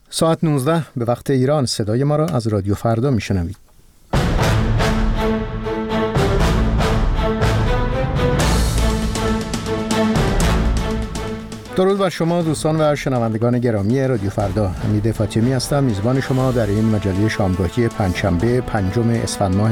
ساعت 19 به وقت ایران صدای ما را از رادیو فردا میشنوید. درود بر شما دوستان و شنوندگان گرامی رادیو فردا. حمید فاطمی هستم، میزبان شما در این مجله شامگاهی پنجشنبه 5 اسفند ماه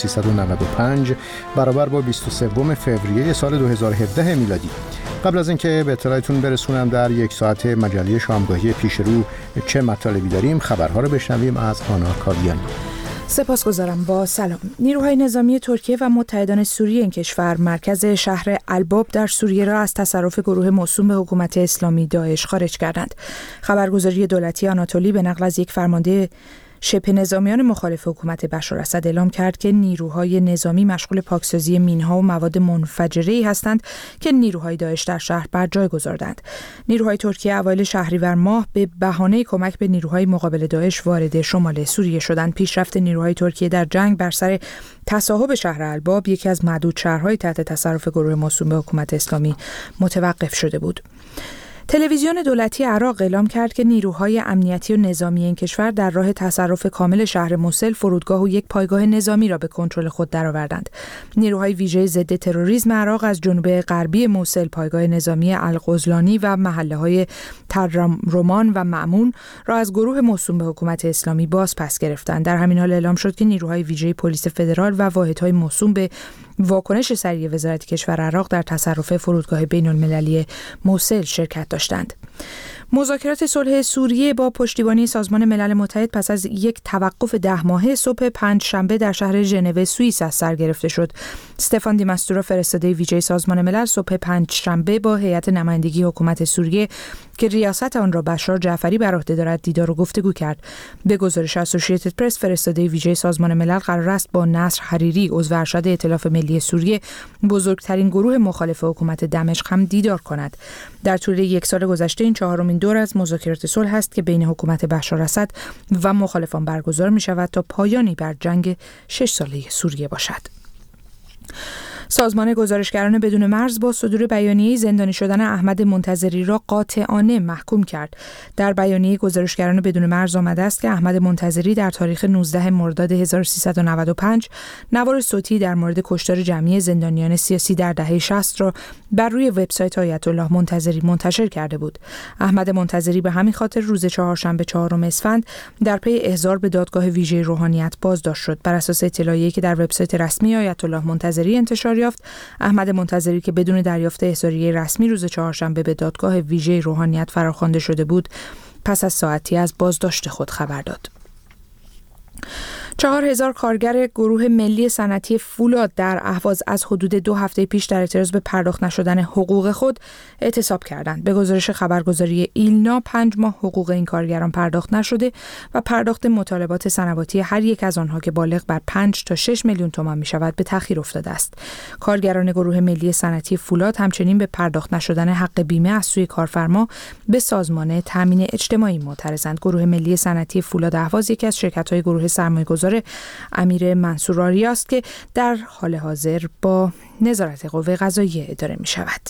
1395 برابر با 23 فوریه سال 2017 میلادی. قبل از اینکه به اطلاعتون برسونم در یک ساعت مجله شامگاهی پیش رو چه مطالبی داریم، خبرها رو بشنویم از آنا کاویانی. سپاسگزارم. با سلام. نیروهای نظامی ترکیه و متحدان سوریه این کشور مرکز شهر الباب در سوریه را از تصرف گروه موسوم به حکومت اسلامی داعش خارج کردند. خبرگزاری دولتی آناتولی به نقل از یک فرمانده شبه نظامیان مخالف حکومت بشار اسد اعلام کرد که نیروهای نظامی مشغول پاکسازی مین‌ها و مواد منفجره‌ای هستند که نیروهای داعش در شهر بر جای گذاردند. نیروهای ترکیه اوایل شهریور ماه به بهانه کمک به نیروهای مقابل داعش وارد شمال سوریه شدند. پیشرفت نیروهای ترکیه در جنگ بر سر تصاحب شهر الباب، یکی از معدود شهرهای تحت تصرف گروه موسوم به حکومت اسلامی، متوقف شده بود. تلویزیون دولتی عراق اعلام کرد که نیروهای امنیتی و نظامی این کشور در راه تصرف کامل شهر موسل، فرودگاه و یک پایگاه نظامی را به کنترل خود درآوردند. نیروهای ویژه ضد تروریسم عراق از جنوب غربی موسل پایگاه نظامی الغزلانی و محله‌های ترمرومان و مأمون را از گروه موسوم به حکومت اسلامی باز پس گرفتند. در همین حال اعلام شد که نیروهای ویژه پلیس فدرال و واحدهای موسوم به واکنش سریع وزارت کشور عراق در تصرف فرودگاه بین‌المللی موسل شرکت داشتند. مذاکرات صلح سوریه با پشتیبانی سازمان ملل متحد پس از یک توقف 10 ماهه صبح پنجشنبه در شهر ژنو سوئیس از سر گرفته شد. استفان دی ماستورا، فرستاده ویژه سازمان ملل، صبح پنجشنبه با هیئت نمایندگی حکومت سوریه که ریاست آن را بشار جعفری بر عهده دارد دیدار و گفتگو کرد. به گزارش اسوسییتد پرس، فرستاده ویژه سازمان ملل قرار است با نصر حریری، عضو ارشد ائتلاف ملی سوریه، بزرگترین گروه مخالف حکومت دمشق، هم دیدار کند. در طول یک سال گذشته این چهارمین دور از مذاکرات صلح است که بین حکومت بشار اسد و مخالفان برگزار می شود تا پایانی بر جنگ 6 ساله سوریه باشد. سازمان گزارشگران بدون مرز با صدور بیانیه زندانی شدن احمد منتظری را قاطعانه محکوم کرد. در بیانیه گزارشگران بدون مرز آمده است که احمد منتظری در تاریخ 19 مرداد 1395 نوار صوتی در مورد کشتار جمعی زندانیان سیاسی در دهه 60 را بر روی وبسایت آیت الله منتظری منتشر کرده بود. احمد منتظری به همین خاطر روز چهارشنبه 4 اسفند در پی احضار به دادگاه ویژه روحانیت بازداشت شد. بر اساس اطلاعیه‌ای که در وبسایت رسمی آیت الله منتظری انتشار یافت، احمد منتظری که بدون دریافت احضاریه رسمی روز چهارشنبه به دادگاه ویژه روحانیت فراخوانده شده بود، پس از ساعتی از بازداشت خود خبر داد. 4000 کارگر گروه ملی صنعتی فولاد در اهواز از حدود 2 هفته پیش در اعتراض به پرداخت نشدن حقوق خود اعتصاب کردند. به گزارش خبرگزاری ایلنا 5 ماه حقوق این کارگران پرداخت نشده و پرداخت مطالبات صنواتی هر یک از آنها که بالغ بر 5 تا 6 میلیون تومان می شود به تأخیر افتاده است. کارگران گروه ملی صنعتی فولاد همچنین به پرداخت نشدن حق بیمه از سوی کارفرما به سازمان تامین اجتماعی معترضند. گروه ملی صنعتی فولاد اهواز یکی از شرکت‌های گروه سرمایه‌گذار امیر منصور آریا است که در حال حاضر با نظارت قوه قضاییه اداره می شود.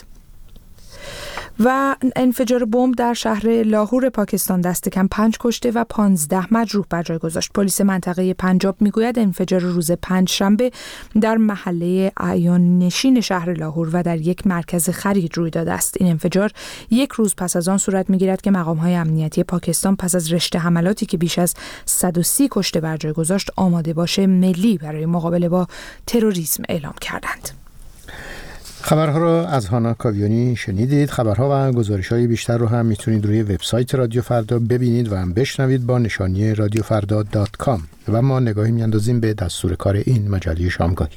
و انفجار بمب در شهر لاهور پاکستان دست کم 5 کشته و 15 مجروح بر جای گذاشت. پلیس منطقه پنجاب میگوید انفجار روز پنجشنبه در محله اعیان نشین شهر لاهور و در یک مرکز خرید روی داده است. این انفجار یک روز پس از آن صورت میگیرد که مقام‌های امنیتی پاکستان پس از رشته حملاتی که بیش از 130 کشته بر جای گذاشت، آماده باش ملی برای مقابله با تروریسم اعلام کردند. خبرها را از هانا کاویانی شنیدید. خبرها و گزارش‌های بیشتر رو هم میتونید روی وبسایت رادیو فردا ببینید و هم بشنوید با نشانی radiofarda.com. و ما نگاهی میاندازیم به دستور کار این مجله شامگاهی.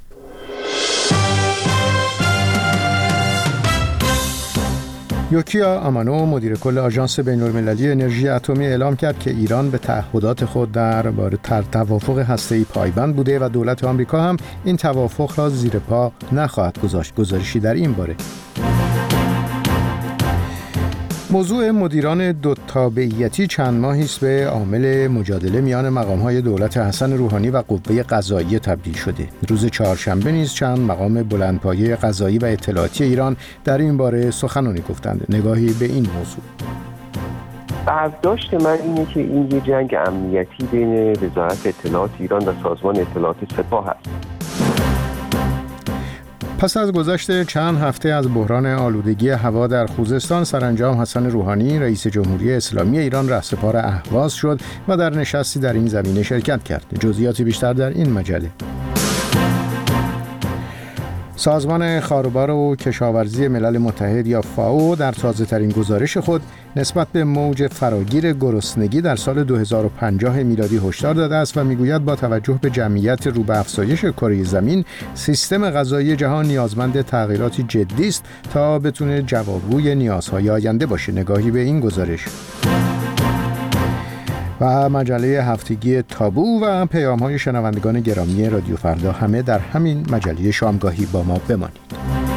یوکیا آمانو، مدیر کل آژانس بین‌المللی انرژی اتمی، اعلام کرد که ایران به تعهدات خود درباره توافق هسته‌ای پایبند بوده و دولت آمریکا هم این توافق را زیر پا نخواهد گذاشت. گزارشی در این باره. موضوع مدیران دو تابعیتی چند ماهی است به عامل مجادله میان مقام‌های دولت حسن روحانی و قوه قضاییه تبدیل شده. روز چهارشنبه نیز چند مقام بلندپایه قضایی و اطلاعاتی ایران در این باره سخنانی گفتند. نگاهی به این موضوع. برداشت من اینه که این یه جنگ امنیتی بین وزارت اطلاعات ایران و سازمان اطلاعات سپاه هست. پس از گذشت چند هفته از بحران آلودگی هوا در خوزستان، سرانجام حسن روحانی رئیس جمهوری اسلامی ایران رهسپار اهواز شد و در نشستی در این زمینه شرکت کرد. جزئیاتی بیشتر در این مجله. سازمان خاروبار و کشاورزی ملل متحد یا فائو در تازه‌ترین گزارش خود نسبت به موج فراگیر گرسنگی در سال 2050 میلادی هشدار داده است و میگوید با توجه به جمعیت رو به افزایش کره زمین، سیستم غذایی جهان نیازمند تغییراتی جدی است تا بتونه جوابگوی نیازهای آینده باشه. نگاهی به این گزارش. و مجله هفتگی تابو و پیام‌های شنوندگان گرامی رادیو فردا همه در همین مجله شامگاهی با ما بمانید.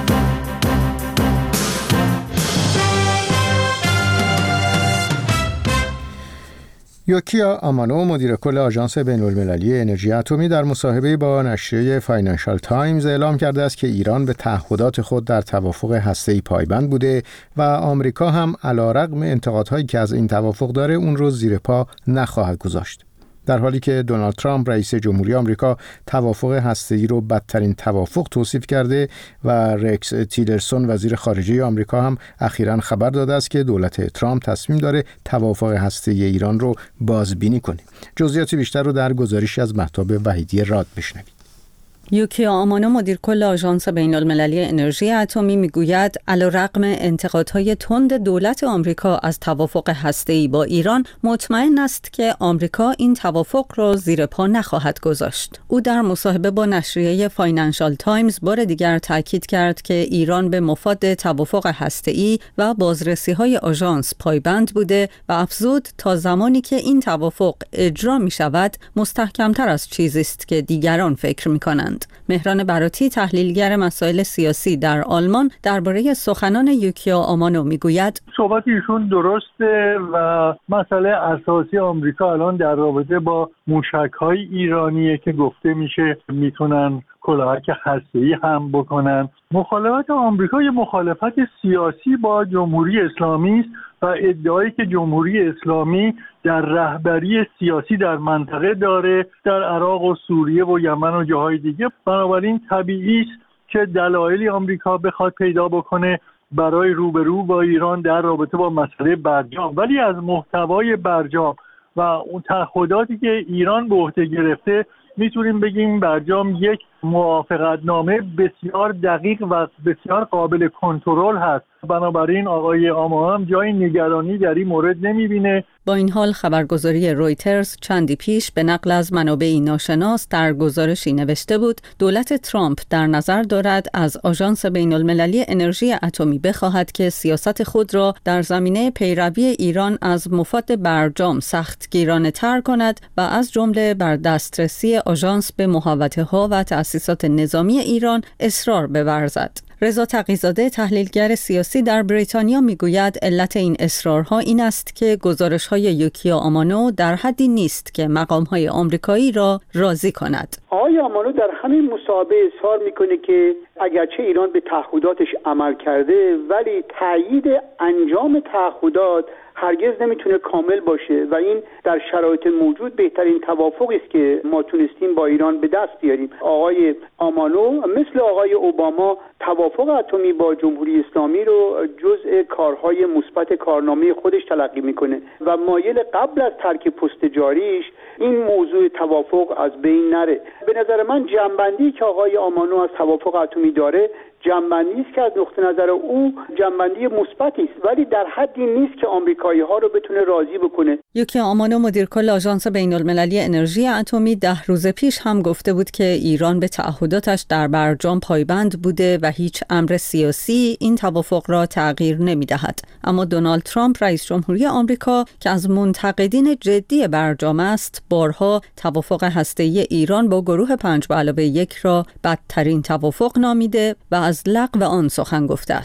یوکیا آمانو مدیر کل آژانس بین‌المللی انرژی اتمی در مصاحبه با نشریه فاینانشال تایمز اعلام کرده است که ایران به تعهدات خود در توافق هسته‌ای پایبند بوده و آمریکا هم علیرغم انتقادهایی که از این توافق داره اون رو زیر پا نخواهد گذاشت. در حالی که دونالد ترامپ رئیس جمهوری آمریکا توافق هسته‌ای رو بدترین توافق توصیف کرده و رکس تیلرسون وزیر خارجه آمریکا هم اخیراً خبر داده است که دولت ترامپ تصمیم داره توافق هسته‌ای ایران رو بازبینی کنه. جزئیات بیشتر رو در گزارشی از مهتاب وحیدی راد بشنوید. یوکیا آمانو مدیر کل آژانس بین‌المللی انرژی اتمی میگوید علیرغم انتقادهای تند دولت آمریکا از توافق هسته‌ای با ایران، مطمئن است که آمریکا این توافق را زیر پا نخواهد گذاشت. او در مصاحبه با نشریه فاینانشال تایمز بار دیگر تاکید کرد که ایران به مفاد توافق هسته‌ای و بازرسی‌های آژانس پایبند بوده و افزود تا زمانی که این توافق اجرا می‌شود، مستحکم‌تر از چیزی است که دیگران فکر می‌کنند. مهران براتی تحلیلگر مسائل سیاسی در آلمان درباره سخنان یوکیا آمانو میگوید صحبت ایشون درسته و مسئله اساسی آمریکا الان در رابطه با موشک‌های ایرانیه که گفته میشه میتونن کلاهک هسته‌ای هم بکنن. مخالفت آمریکا یه مخالفت سیاسی با جمهوری اسلامی است و ادعایی که جمهوری اسلامی در رهبری سیاسی در منطقه داره، در عراق و سوریه و یمن و جاهای دیگه. بنابراین طبیعی است که دلایلی آمریکا بخواد پیدا بکنه برای روبرو با ایران در رابطه با مسئله برجام، ولی از محتوای برجام و اون تعهداتی که ایران به عهده گرفته میتونیم بگیم برجام یک موافقتنامه بسیار دقیق و بسیار قابل کنترل هست. بنابراین آقای آمانو هم جای نگرانی در این مورد نمیبینه. با این حال خبرگزاری رویترز چندی پیش به نقل از منابعی ناشناس در گزارشی نوشته بود دولت ترامپ در نظر دارد از آژانس بین‌المللی انرژی اتمی بخواهد که سیاست خود را در زمینه پیروی ایران از مفاد برجام سختگیرانه تر کند و از جمله بر دسترسی آژانس به محوطه‌ها و تأسیسات نظامی ایران اصرار بورزد. رضا تقی‌زاده تحلیلگر سیاسی در بریتانیا میگوید علت این اصرارها این است که گزارش‌های یوکیا آمانو در حدی نیست که مقام‌های آمریکایی را راضی کند. آقای آمانو در همین مصاحبه اظهار میکنه که اگرچه ایران به تعهداتش عمل کرده ولی تایید انجام تعهدات هرگز نمیتونه کامل باشه و این در شرایط موجود بهترین توافقی است که ما تونستیم با ایران به دست بیاریم. آقای آمانو مثل آقای اوباما توافق اتمی با جمهوری اسلامی رو جزء کارهای مثبت کارنامه خودش تلقی میکنه و مایل قبل از ترک پست جاریش این موضوع توافق از بین نره. به نظر من جنبندی که آقای آمانو از توافق اتمی داره جنبندی است که از نقطه نظر او جنبندی مثبتی است ولی در حدی نیست که آمریکایی ها رو بتونه راضی بکنه. یوکیا آمانو مدیر کل آژانس بین‌المللی انرژی اتمی 10 روز پیش هم گفته بود که ایران به تعهداتش در برجام پایبند بوده و هیچ امر سیاسی این توافق را تغییر نمی‌دهد. اما دونالد ترامپ رئیس جمهوری آمریکا که از منتقدین جدی برجام است، بارها توافق هسته‌ای ایران با گروه 5+1 را بدترین توافق نامیده و از لغو آن سخن گفته است.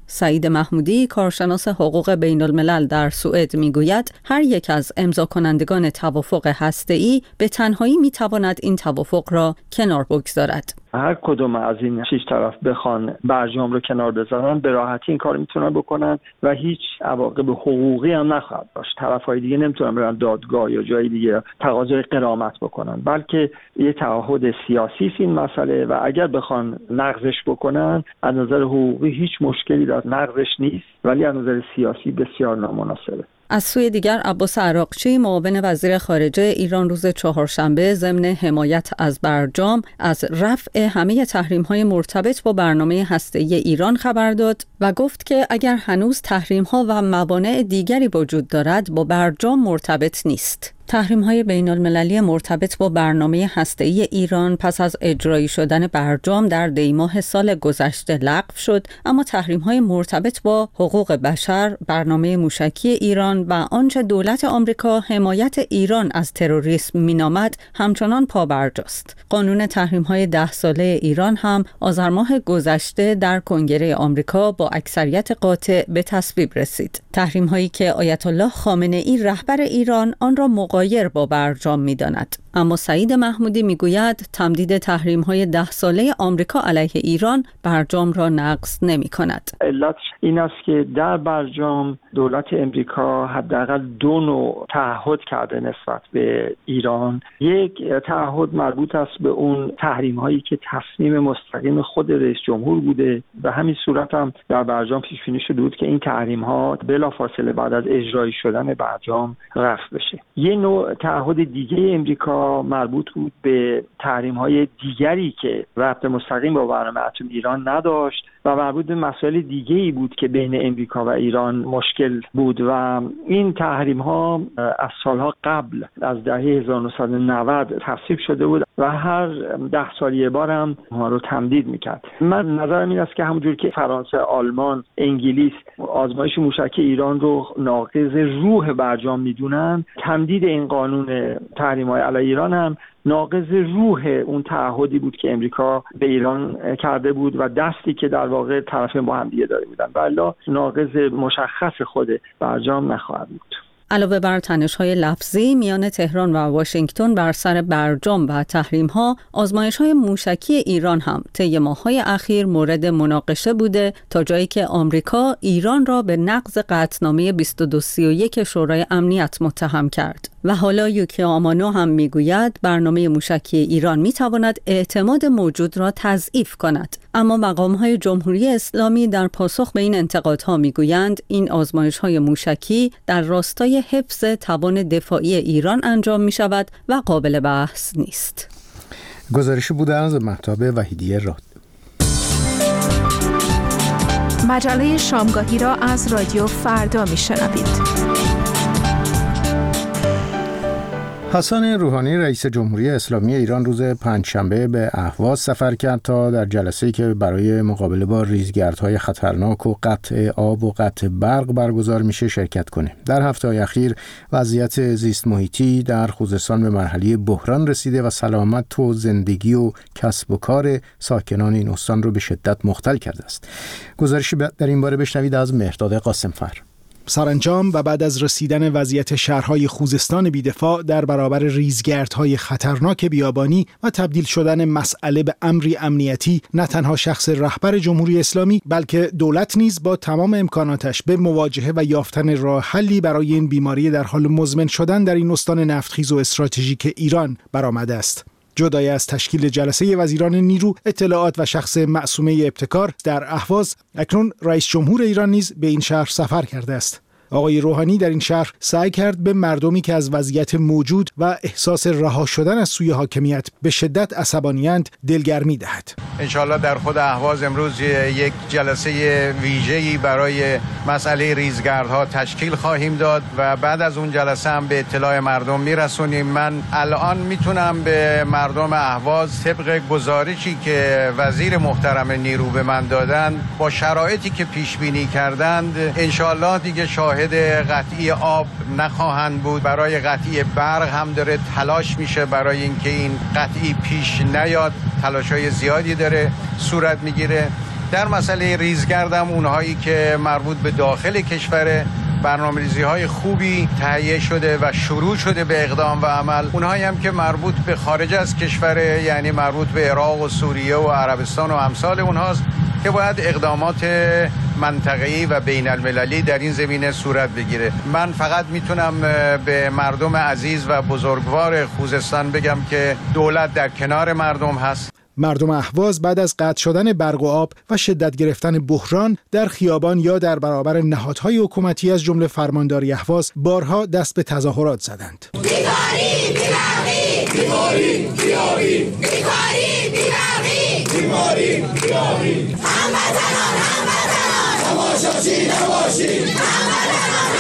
سعید محمودی، کارشناس حقوق بین الملل در سوئد، میگوید هر یک از امضا کنندگان توافق هسته‌ای به تنهایی میتواند این توافق را کنار بگذارد. هر کدوم از این 6 طرف بخوان برجام رو کنار بذارن به راحتی این کار میتونن بکنن و هیچ عواقب حقوقی هم نخواهد داشت. طرفای دیگه نمیتونن برن دادگاه یا جای دیگه تقاضای غرامت بکنن، بلکه یه تعهد سیاسی است این مسئله و اگر بخوان نقضش بکنن از نظر حقوقی هیچ مشکلی در نقضش نیست، ولی از نظر سیاسی بسیار نامناسبه. از سوی دیگر عباس عراقچی، معاون وزیر خارجه ایران، روز چهارشنبه ضمن حمایت از برجام از رفع همه تحریم‌های مرتبط با برنامه هسته‌ای ایران خبر داد و گفت که اگر هنوز تحریم‌ها و موانع دیگری وجود دارد با برجام مرتبط نیست. تحریم‌های بین‌المللی مرتبط با برنامه هسته‌ای ایران پس از اجرایی شدن برجام در دی‌ماه سال گذشته لغو شد، اما تحریم‌های مرتبط با حقوق بشر، برنامه موشکی ایران و آنچه دولت آمریکا حمایت ایران از تروریسم مینامد همچنان پابرجاست. قانون تحریم‌های 10 ساله ایران هم آذر ماه گذشته در کنگره آمریکا با اکثریت قاطع به تصویب رسید. تحریم‌هایی که آیت الله خامنه‌ای رهبر ایران آن را مغایر با برجام می‌داند. اما سعید محمودی میگوید تمدید تحریم‌های 10 ساله آمریکا علیه ایران برجام را نقض نمی‌کند. علت این است که در برجام دولت امریکا حداقل 2 نوع تعهد کرده نسبت به ایران. یک تعهد مربوط است به اون تحریم‌هایی که تصمیم مستقیم خود رئیس جمهور بوده و همین صورت هم در برجام پیش بینی شده بود که این تحریم‌ها بلافاصله بعد از اجرایی شدن برجام رفع بشه. یه نوع تعهد دیگه امریکا مربوط بود به تحریم‌های دیگری که ربط مستقیم با برنامه اتم ایران نداشت و مربوط به مسائل دیگه‌ای بود که بین امریکا و ایران مشکل بود و این تحریم‌ها از سالها قبل از دهه 1990 تصویب شده بود و هر 10 سال یک بار هم ما رو تمدید می‌کرد. من نظرم این است که همونجور که فرانسه، آلمان، انگلیس آزمایش موشکی ایران رو ناقض روح برجام می‌دونن، تمدید این قانون تحریم‌های علیه ایران هم ناقض روح اون تعهدی بود که امریکا به ایران کرده بود و دستی که در واقع طرفین با هم دیگه داده بودن، ولی ناقض مشخص خود برجام نخواهد بود. علاوه بر تنش‌های لفظی میان تهران و واشنگتن بر سر برجام و تحریم‌ها، آزمایش‌های موشکی ایران هم طی ماه‌های اخیر مورد مناقشه بوده تا جایی که آمریکا ایران را به نقض قطعنامه 2231 شورای امنیت متهم کرد. و حالا یوکی آمانو هم میگوید برنامه موشکی ایران میتواند اعتماد موجود را تضعیف کند. اما مقام‌های جمهوری اسلامی در پاسخ به این انتقادها میگویند این آزمایش‌های موشکی در راستای حفظ توان دفاعی ایران انجام میشود و قابل بحث نیست. گزارشی بوده از مهتاب وحیدی راد. مجله شامگاهی را از رادیو فردا میشنوید. حسن روحانی رئیس جمهوری اسلامی ایران روز پنجشنبه به اهواز سفر کرد تا در جلسه‌ای که برای مقابله با ریزگردهای خطرناک و قطع آب و قطع برق برگزار میشه شرکت کنه. در هفته‌های اخیر وضعیت زیست محیطی در خوزستان به مرحله بحران رسیده و سلامت و زندگی و کسب و کار ساکنان این استان رو به شدت مختل کرده است. گزارشی در این باره بشنوید از مهرداد قاسمفر. سرانجام و بعد از رسیدن وضعیت شهرهای خوزستان بی‌دفاع در برابر ریزگردهای خطرناک بیابانی و تبدیل شدن مسئله به امری امنیتی، نه تنها شخص رهبر جمهوری اسلامی بلکه دولت نیز با تمام امکاناتش به مواجهه و یافتن راه حلی برای این بیماری در حال مزمن شدن در این استان نفتخیز و استراتژیک ایران برآمده است. جدای از تشکیل جلسه وزیران نیرو، اطلاعات و شخص معصومه ابتکار در اهواز، اکنون رئیس جمهور ایران نیز به این شهر سفر کرده است. آقای روحانی در این شهر سعی کرد به مردمی که از وضعیت موجود و احساس رها شدن از سوی حاکمیت به شدت عصبانی‌اند دلگرمی دهد. انشالله در خود اهواز امروز یک جلسه ویژه‌ای برای مسئله ریزگردها تشکیل خواهیم داد و بعد از اون جلسه هم به اطلاع مردم میرسونیم. من الان میتونم به مردم اهواز طبق گزارشی که وزیر محترم نیرو به من دادن با شرایطی که پیش بینی کردند انشالله دیگه شاهد قطعی آب نخواهند بود. برای قطعی برق هم داره تلاش میشه برای اینکه این قطعی پیش نیاد. تلاش‌های زیادی داره صورت میگیره. در مسئله ریزگردم اونهایی که مربوط به داخل کشور برنامه‌ریزی‌های خوبی تهیه شده و شروع شده به اقدام و عمل، اونهایی هم که مربوط به خارج از کشور، یعنی مربوط به عراق و سوریه و عربستان و امثال اونهاست که باید اقدامات منطقه‌ای و بین المللی در این زمینه صورت بگیره. من فقط میتونم به مردم عزیز و بزرگوار خوزستان بگم که دولت در کنار مردم هست. مردم اهواز بعد از قطع شدن برق و آب و شدت گرفتن بحران در خیابان یا در برابر نهادهای حکومتی از جمله فرمانداری اهواز بارها دست به تظاهرات زدند. بیکاری بی‌برقی، بیماری بیابی، بیکاری بی‌برقی، بیماری بیابی. هموطنان تماشاچی نباشید، هموطنان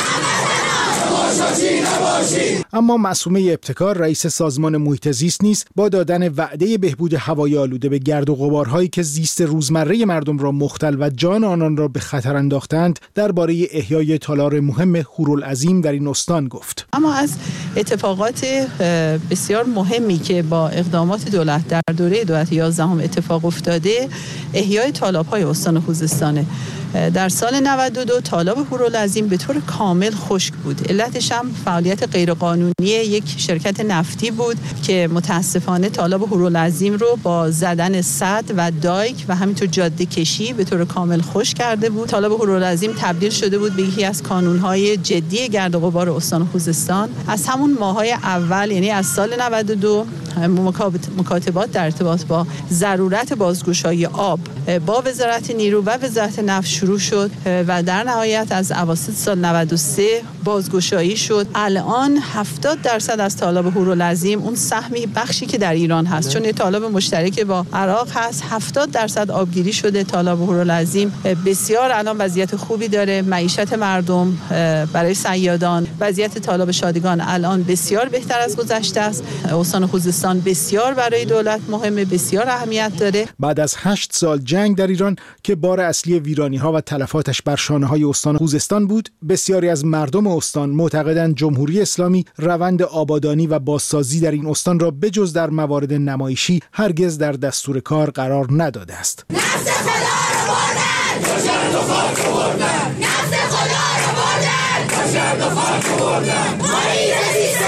تماشاچی نباشید. اما معصومه ابتکار رئیس سازمان محیط زیست نیز با دادن وعده بهبود هوای آلوده به گرد و غبارهایی که زیست روزمره مردم را مختل و جان آنان را به خطر انداختند درباره احیای تالار مهم هورالعظیم در این استان گفت. اما از اتفاقات بسیار مهمی که با اقدامات دولت در دوره دولت 11 اتفاق افتاده احیای تالاب‌های استان خوزستانه. در سال 92 تالاب هورالعظیم به طور کامل خشک بود. علتش هم فعالیت غیرقانونی یک شرکت نفتی بود که متاسفانه تالاب هورالعظیم رو با زدن سد و دایک و همینطور جاده کشی به طور کامل خشک کرده بود. تالاب هورالعظیم تبدیل شده بود به یکی از کانون‌های جدی گرد و غبار استان خوزستان. از همون ماه‌های اول، یعنی از سال 92، مکاتبات در ارتباط با ضرورت بازگشایی آب با وزارت نیرو و وزارت نفت شروع شد و در نهایت از اواسط سال 93 بازگشایی شد. الان 70% از تالاب هورالعظیم، اون سهمی بخشی که در ایران هست، چون یه تالاب مشترک با عراق هست، 70% آبگیری شده. تالاب هورالعظیم بسیار الان وضعیت خوبی داره. معیشت مردم برای صیادان، وضعیت تالاب شادگان الان بسیار بهتر از گذشته است. استان خوزستان بسیار برای دولت مهمه، بسیار اهمیت داره. بعد از 8 سال جنگ در ایران که بار اصلی ویرانی‌ها و تلفاتش بر شانه‌های استان خوزستان بود، بسیاری از مردم استان معتقدند جمهوری اسلامی روند آبادانی و بازسازی در این استان را بجز در موارد نمایشی هرگز در دستور کار قرار نداده است. نفس خدا رو بردن، بشر و خاک رو بردن. نفس خدا رو بردن، بشر و خاک رو بردن. محیط زیست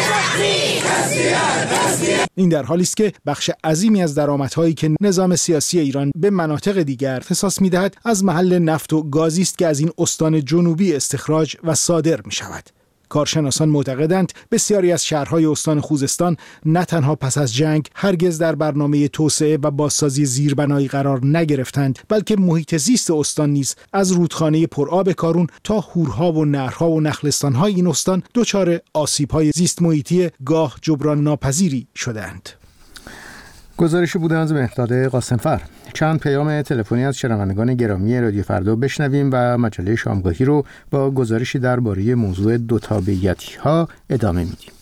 تسلیت. این در حالی است که بخش عظیمی از درآمدهایی که نظام سیاسی ایران به مناطق دیگر اختصاص می‌دهد از محل نفت و گازی است که از این استان جنوبی استخراج و صادر می‌شود. کارشناسان معتقدند بسیاری از شهرهای استان خوزستان نه تنها پس از جنگ هرگز در برنامه توسعه و بازسازی زیربنایی قرار نگرفتند، بلکه محیط زیست استان نیز از رودخانه پرآب کارون تا هورها و نهرها و نخلستان‌های این استان دچار آسیب‌های زیست محیطی گاه جبران ناپذیری شدند. گزارشی بوده از مهرداد قاسمفر. چند پیام تلفنی از شنوندگان گرامی رادیو فردا بشنویم و مجله شامگاهی رو با گزارشی درباره موضوع دوتابعیتی‌ها ادامه میدیم.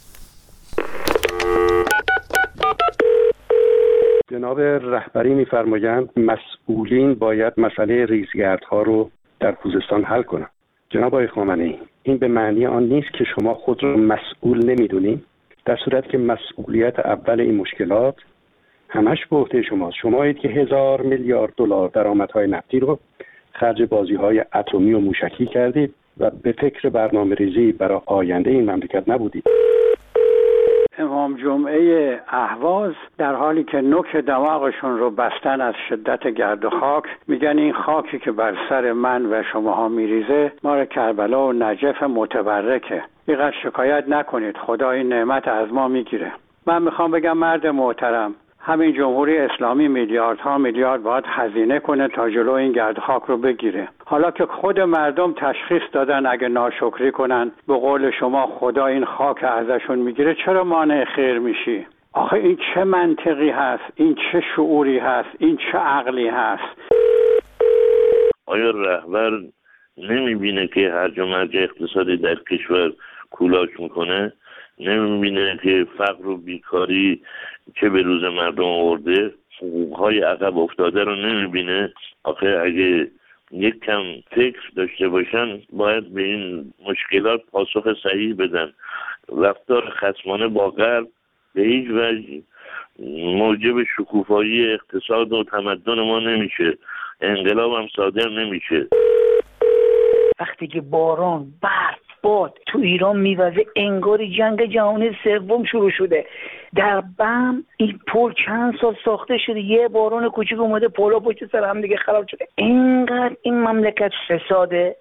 جناب رهبری می‌فرمایند مسئولین باید مسئله ریزگردها رو در خوزستان حل کنند. جناب آقای خامنه‌ای، این به معنی آن نیست که شما خود را مسئول نمی‌دونید، در صورتی که مسئولیت اول این مشکلات همش به عهده شماست. شمایید که 1000 میلیارد دلار درآمدهای نفتی رو خرج بازی‌های اتمی و موشکی کردید و به فکر برنامه‌ریزی برای آینده این مملکت نبودید. امام جمعه اهواز در حالی که نوک دماغشون رو بستن از شدت گرد و خاک، میگن این خاکی که بر سر من و شماها میریزه مال کربلا و نجف متبرکه. اینقدر شکایت نکنید، خدا این نعمت از ما میگیره. من میخوام بگم مرد محترم، همین جمهوری اسلامی میلیاردها میلیارد باید هزینه کنه تا جلو این گرد خاک رو بگیره. حالا که خود مردم تشخیص دادن اگه ناشکری کنن، به قول شما خدا این خاک ازشون میگیره، چرا مانع خیر میشی؟ آخه این چه منطقی هست؟ این چه شعوری هست؟ این چه عقلی هست؟ آیا رهبر نمیبینه که هرج و مرج اقتصادی در کشور کولاک میکنه؟ نمیبینه که فقر و بیکاری چه به روز مردم آورده؟ حقوقهای عقب افتاده رو نمیبینه؟ آخه اگه یک کم فکر داشته باشن باید به این مشکلات پاسخ صحیح بدن. رفتار خصمانه با غرب به هیچ وجه موجب شکوفایی اقتصاد و تمدن ما نمیشه، انقلاب هم صادر نمیشه. وقتی که باران، برف، باد تو ایران میوزه انگاری جنگ جهانی سوم شروع شده. در بم این پل چند سال ساخته شده، یه باران کوچیک اومده پلا پشت سر هم دیگه خراب شده. اینقدر این مملکت فساده.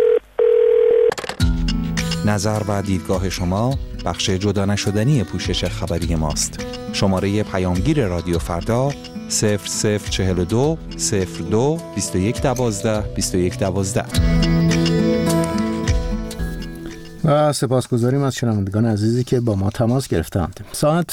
نظر و دیدگاه شما بخش جدا نشدنی پوشش خبری ماست. شماره پیامگیر رادیو فردا 0042 02 21 12 21 12. و سپاسگزاریم از شنوندگان عزیزی که با ما تماس گرفتند. ساعت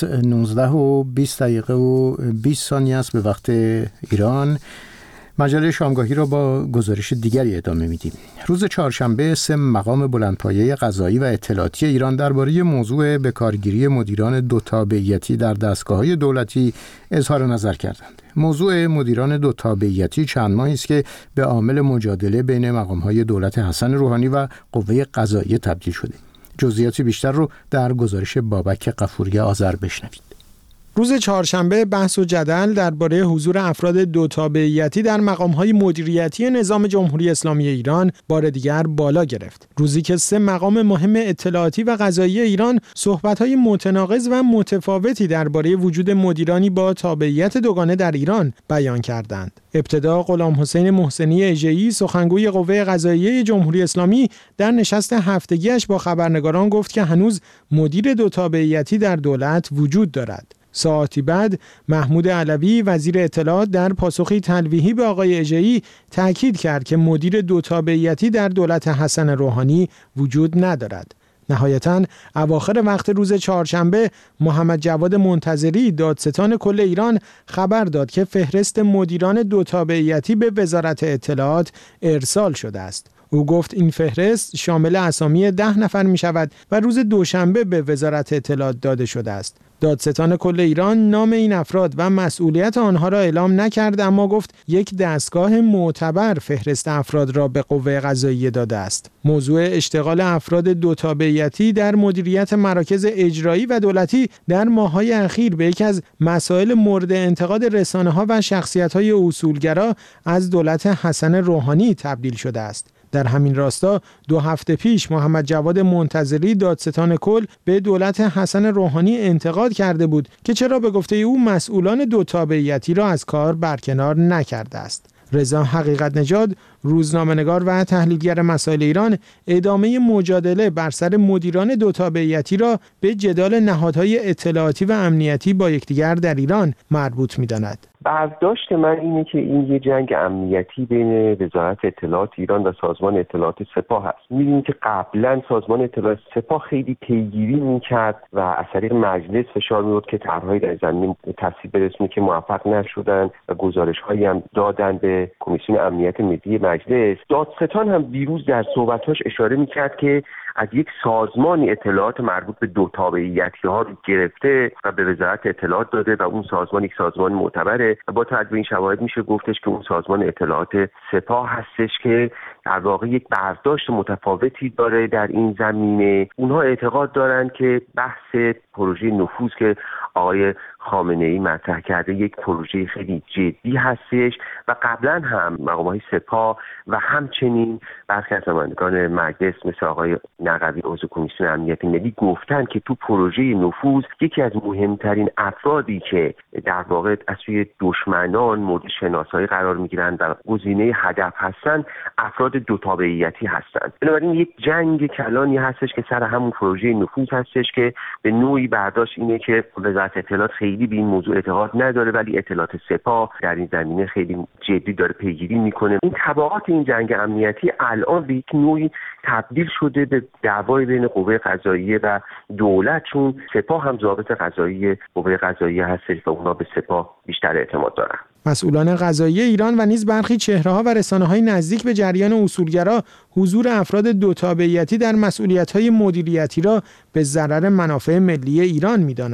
19:20 و 20 ثانیه است به وقت ایران. مجله شامگاهی را با گزارش دیگری ادامه میدیم. روز چهارشنبه 3 مقام بلندپایه قضایی و اطلاعاتی ایران درباره موضوع بکارگیری مدیران دو تابعیتی در دستگاه‌های دولتی اظهار نظر کردند. موضوع مدیران دو تابعیتی چند ماهی است که به عامل مجادله بین مقام‌های دولت حسن روحانی و قوه قضاییه تبدیل شده. جزئیات بیشتر رو در گزارش بابک غفوری آذر بشنوید. روز چهارشنبه بحث و جدل درباره حضور افراد دو تابعیتی در مقام‌های مدیریتی نظام جمهوری اسلامی ایران بار دیگر بالا گرفت. روزی که 3 مقام مهم اطلاعاتی و قضایی ایران صحبت‌های متناقض و متفاوتی درباره وجود مدیرانی با تابعیت دوگانه در ایران بیان کردند. ابتدا غلامحسین محسنی اژه‌ای سخنگوی قوه قضاییه جمهوری اسلامی در نشست هفتگیش با خبرنگاران گفت که هنوز مدیر دو تابعیتی در دولت وجود دارد. ساعتی بعد محمود علوی وزیر اطلاعات در پاسخی تلویحی به آقای اژه‌ای تاکید کرد که مدیر دو تابعیتی در دولت حسن روحانی وجود ندارد. نهایتاً اواخر وقت روز چهارشنبه محمد جواد منتظری دادستان کل ایران خبر داد که فهرست مدیران دو تابعیتی به وزارت اطلاعات ارسال شده است. او گفت این فهرست شامل اسامی 10 نفر می شود و روز دوشنبه به وزارت اطلاعات داده شده است. دادستان کل ایران نام این افراد و مسئولیت آنها را اعلام نکرد، اما گفت یک دستگاه معتبر فهرست افراد را به قوه قضاییه داده است. موضوع اشتغال افراد دو تابعیتی در مدیریت مراکز اجرایی و دولتی در ماه‌های اخیر به یکی از مسائل مورد انتقاد رسانه‌ها و شخصیت‌های اصولگرا از دولت حسن روحانی تبدیل شده است. در همین راستا 2 هفته پیش محمد جواد منتظری دادستان کل به دولت حسن روحانی انتقاد کرده بود که چرا به گفته او مسئولان دو تابعیتی را از کار برکنار نکرده است. رضا حقیقت نژاد، روزنامه‌نگار و تحلیلگر مسائل ایران، ادامه مجادله بر سر مدیران دو تابعیتی را به جدال نهادهای اطلاعاتی و امنیتی با یکدیگر در ایران مربوط می‌داند. برداشت من اینه که این یه جنگ امنیتی بین وزارت اطلاعات ایران و سازمان اطلاعات سپاه هست. می‌بینیم که قبلا سازمان اطلاعات سپاه خیلی پیگیری می‌کرد و از طریق مجلس فشار می‌آورد که طرح‌های در زمینه تصویب برسونه که موفق نشدن و گزارش‌هایی هم دادن به کمیسیون امنیت ملی مجلس. دادستان هم دیروز در صحبت‌هاش اشاره می‌کرد که از یک سازمانی اطلاعات مربوط به دو تابعیتی ها رو گرفته و به وزارت اطلاعات داده و اون سازمان یک سازمان معتبره و با توجه به این شواهد میشه گفتش که اون سازمان اطلاعات سپاه هستش که در واقع یک برداشت متفاوتی داره در این زمینه. اونها اعتقاد دارن که بحث پروژه نفوذ که آقای خامنه‌ای مطرح کرده یک پروژه خیلی جدی هستش و قبلا هم مقام‌های سپاه و همچنین برخی از نمایندگان مجلس مثل آقای نقوی عضو کمیسیون امنیت ملی گفتن که تو پروژه نفوذ یکی از مهمترین افرادی که در واقع از سوی دشمنان مورد شناسایی قرار میگیرن و گزینه هدف هستن افراد دو تابعیتی هستند. بنابراین یک جنگ کلانی هستش که سر همون پروژه نفوذ هستش که به نوعی برداشت اینه که وزارت اطلاعات خیلی به این موضوع اعتقاد نداره ولی اطلاعات سپاه در این زمینه خیلی جدی داره پیگیری میکنه. این تبعات این جنگ امنیتی الان به یک نوعی تبدیل شده به دعوای بین قوه قضاییه و دولت، چون سپاه هم ضابط قضایی قوه قضاییه هستش و اونا به سپاه بیشتر اعتماد دارن. مسئولان قضایی ایران و نیز برخی چهره‌ها و رسانه‌های نزدیک به جریان اصولگرا حضور افراد دو تابعیتی در مسئولیت‌های مدیریتی را به ضرر منافع ملی ایران می‌دانند.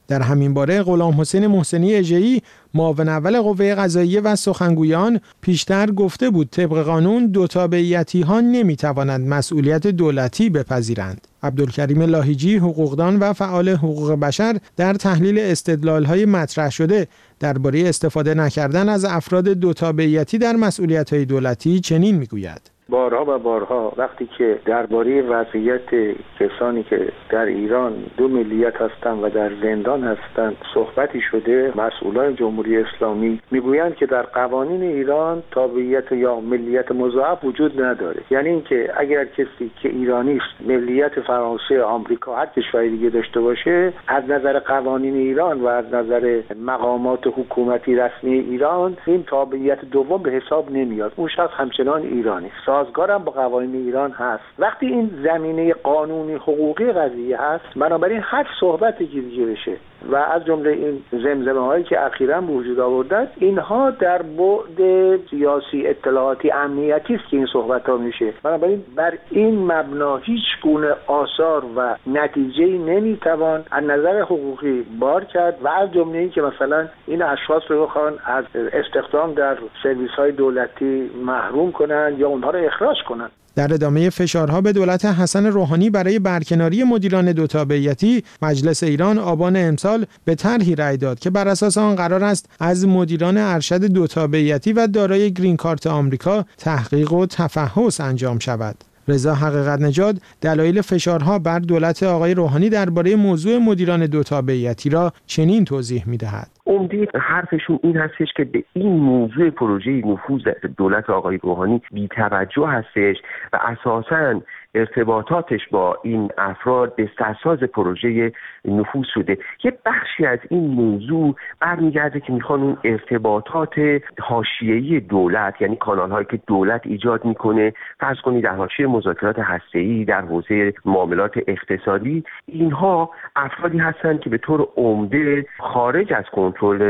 در همین باره غلام حسین محسنی اژه‌ای معاون اول قوه قضاییه و سخنگویان پیشتر گفته بود طبق قانون دو تابعیتی‌ها نمی‌توانند مسئولیت دولتی بپذیرند. عبدالکریم لاهیجی حقوقدان و فعال حقوق بشر در تحلیل استدلال‌های مطرح شده درباره استفاده نکردن از افراد دو تابعیتی در مسئولیت‌های دولتی چنین می‌گوید: بارها و بارها وقتی که درباره وضعیت کسانی که در ایران دو ملیت هستند و در زندان هستند صحبتی شده، مسئولان جمهوری اسلامی میگویند که در قوانین ایران تابعیت یا ملیت مضاعف وجود نداره. یعنی اینکه اگر کسی که ایرانی است ملیت فرانسه، آمریکا، هر کشور دیگه داشته باشه، از نظر قوانین ایران و از نظر مقامات حکومتی رسمی ایران این تابعیت دوم به حساب نمیاد. اون شخص همچنان ایرانی است، سازگارم با قوانین ایران هست. وقتی این زمینه قانونی حقوقی قضیه هست، بنابراین هر صحبتی که دیگه بشه و از جمله این زمزمه‌هایی که اخیراً به وجود آوردن، اینها در بعد سیاسی، اطلاعاتی، امنیتی است که این صحبت‌ها میشه. بنابراین بر این مبنا هیچ گونه آثار و نتیجه‌ای نمیتوان از نظر حقوقی بار کرد و از جمله این که مثلا این اشخاص رو بخوان از استخدام در سرویس‌های دولتی محروم کنن یا اونها رو اخراج کنن. در ادامه فشارها به دولت حسن روحانی برای برکناری مدیران دو تابعیتی، مجلس ایران آبان امسال به طرحی رأی داد که بر اساس آن قرار است از مدیران ارشد دو تابعیتی و دارای گرین کارت آمریکا تحقیق و تفحص انجام شود. رضا حقیقت نژاد دلایل فشارها بر دولت آقای روحانی درباره موضوع مدیران دو تابعیتی را چنین توضیح می‌دهد: عمده حرفشون این هستش که به این موضوع پروژه نفوذ دولت آقای روحانی بی‌توجه هستش و اساساً ارتباطاتش با این افراد به اساس پروژه نفوذ شده. یه بخشی از این موضوع برمیگرده که میخوان اون ارتباطات حاشیه‌ای دولت، یعنی کانال‌هایی که دولت ایجاد میکنه، فرض کنید در حاشیه مذاکرات هسته‌ای، در حوزه معاملات اقتصادی، اینها افرادی هستند که به طور عمده خارج از کنترل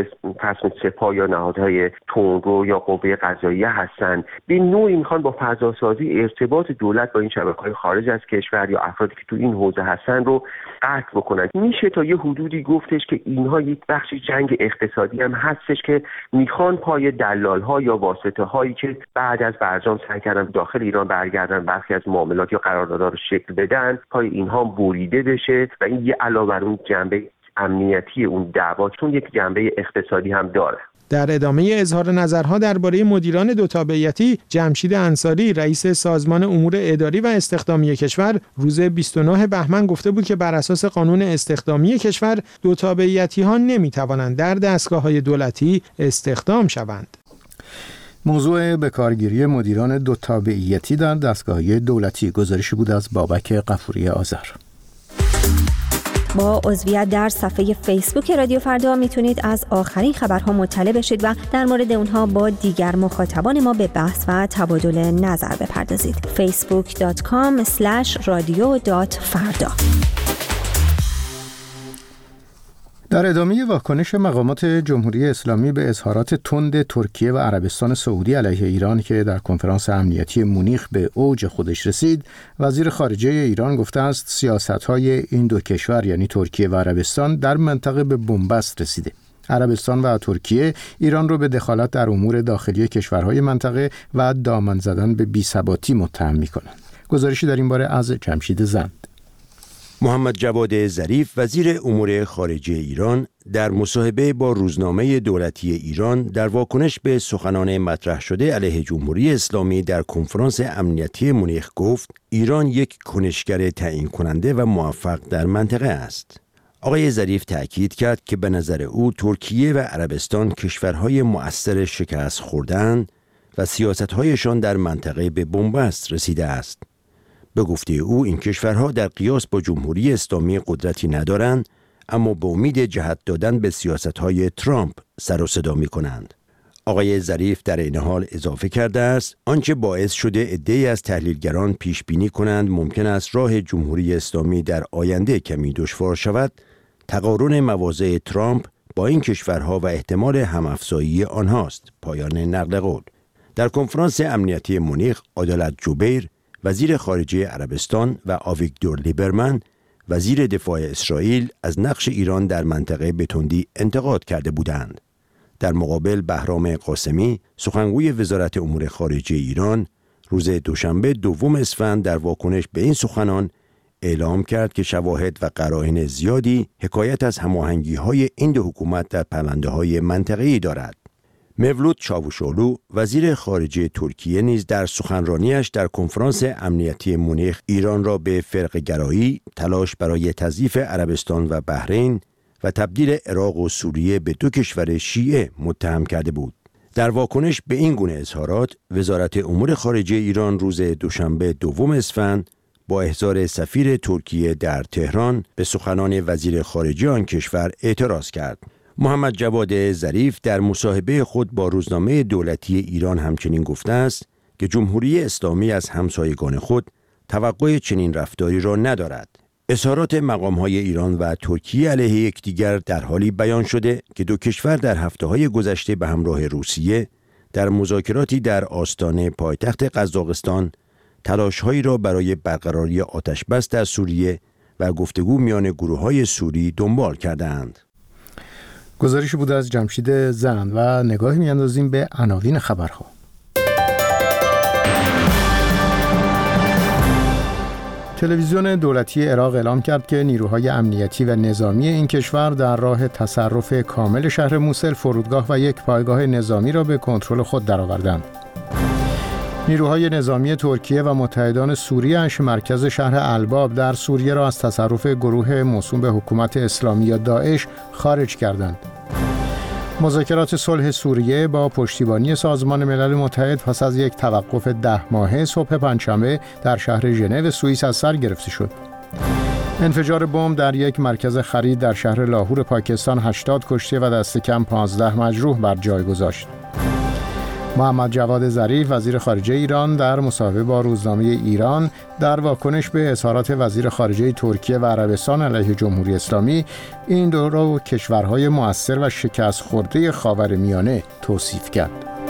سپاه یا نهادهای تندرو یا قوه قضاییه هستند. به نوعی میخوان با فضاسازی ارتباط دولت با این شبکه‌های خارج از کشور یا افرادی که تو این حوزه هستن رو قطع بکنن. میشه تا یه حدودی گفتش که اینها یک بخشی جنگ اقتصادی هم هستش که میخوان پای دلال‌ها یا واسطه‌هایی که بعد از برجام سعی کردن داخل ایران برگردن برخی از معاملات یا قراردادها رو شکل بدن، پای اینها بریده بشه و این یه علاوه بر اون جنبه امنیتی اون دعوا چون یک جنبه اقتصادی هم داره. در ادامه اظهار نظرها درباره مدیران دو تابعیتی، جمشید انصاری رئیس سازمان امور اداری و استخدامی کشور روز 29 بهمن گفته بود که بر اساس قانون استخدامی کشور دو تابعیتی‌ها نمی‌توانند در دستگاه‌های دولتی استخدام شوند. موضوع بکارگیری مدیران دو تابعیتی در دستگاه‌های دولتی گزارشی بود از بابک غفوری آذر. با عضویت در صفحه فیسبوک رادیو فردا میتونید از آخرین خبرها مطلع بشید و در مورد اونها با دیگر مخاطبان ما به بحث و تبادل نظر بپردازید. facebook.com/radio.farda. در ادامه واکنش مقامات جمهوری اسلامی به اظهارات تند ترکیه و عربستان سعودی علیه ایران که در کنفرانس امنیتی مونیخ به اوج خودش رسید، وزیر خارجه ایران گفته است سیاست‌های این دو کشور یعنی ترکیه و عربستان در منطقه به بنبست رسیده. عربستان و ترکیه ایران رو به دخالت در امور داخلی کشورهای منطقه و دامن زدن به بی‌ثباتی متهم می‌کنند. گزارشی در این باره از جمشید زند. محمد جواد ظریف وزیر امور خارجه ایران در مصاحبه با روزنامه دولتی ایران در واکنش به سخنان مطرح شده علیه جمهوری اسلامی در کنفرانس امنیتی مونیخ گفت ایران یک کنشگر تعیین کننده و موفق در منطقه است. آقای ظریف تأکید کرد که به نظر او ترکیه و عربستان کشورهای مؤثر شکست خورده‌اند و سیاست‌هایشان در منطقه به بنبست رسیده است. به گفته او این کشورها در قیاس با جمهوری اسلامی قدرتی ندارند، اما به امید جهت دادن به سیاست‌های ترامپ سر و صدا می‌کنند. آقای ظریف در این حال اضافه کرده است آنچه باعث شده عده‌ای از تحلیلگران پیش بینی کنند ممکن است راه جمهوری اسلامی در آینده کمی دشوار شود، تقارن مواضع ترامپ با این کشورها و احتمال هم‌افزایی آنهاست. پایان نقل قول. در کنفرانس امنیتی مونیخ، عدالت جبیر وزیر خارجه عربستان و آویگدور لیبرمن وزیر دفاع اسرائیل از نقش ایران در منطقه به تندی انتقاد کرده بودند. در مقابل بهرام قاسمی، سخنگوی وزارت امور خارجه ایران، روز دوشنبه 2 اسفند در واکنش به این سخنان اعلام کرد که شواهد و قرائن زیادی حکایت از هماهنگی‌های این دو حکومت در پرونده‌های منطقه‌ای دارد. مولود چاوشولو، وزیر خارجه ترکیه، نیز در سخنرانیش در کنفرانس امنیتی مونیخ ایران را به فرقه‌گرایی، تلاش برای تضعیف عربستان و بحرین و تبدیل عراق و سوریه به 2 کشور شیعه متهم کرده بود. در واکنش به این گونه اظهارات، وزارت امور خارجه ایران روز دوشنبه 2 اسفند با احضار سفیر ترکیه در تهران به سخنان وزیر خارجه آن کشور اعتراض کرد. محمد جواد ظریف در مصاحبه خود با روزنامه دولتی ایران همچنین گفته است که جمهوری اسلامی از همسایگان خود توقع چنین رفتاری را ندارد. اظهارات مقام‌های ایران و ترکیه علیه یکدیگر در حالی بیان شده که دو کشور در هفته‌های گذشته به همراه روسیه در مذاکراتی در آستانه پایتخت قزاقستان تلاش‌هایی را برای برقراری آتش‌بس در سوریه و گفتگو میان گروه‌های سوری دنبال کردند. گزارشی بود از جمشید زند و نگاهی می‌اندازیم به عناوین خبرها. تلویزیون دولتی عراق اعلام کرد که نیروهای امنیتی و نظامی این کشور در راه تصرف کامل شهر موصل، فرودگاه و یک پایگاه نظامی را به کنترل خود درآوردند. نیروهای نظامی ترکیه و متحدان سوریه‌اش مرکز شهر الباب در سوریه را از تصرف گروه موسوم به حکومت اسلامی یا داعش خارج کردند. مذاکرات صلح سوریه با پشتیبانی سازمان ملل متحد پس از یک توقف 10 ماهه صبح پنجشنبه در شهر ژنو سوئیس از سر گرفته شد. انفجار بمب در یک مرکز خرید در شهر لاهور پاکستان 80 کشته و دست کم 15 مجروح بر جای گذاشت. محمد جواد ظریف، وزیر خارجه ایران، در مصاحبه با روزنامه ایران در واکنش به اظهارات وزیر خارجه ترکیه و عربستان علیه جمهوری اسلامی این دو را کشورهای مؤثر و شکست خورده خاورمیانه توصیف کرد.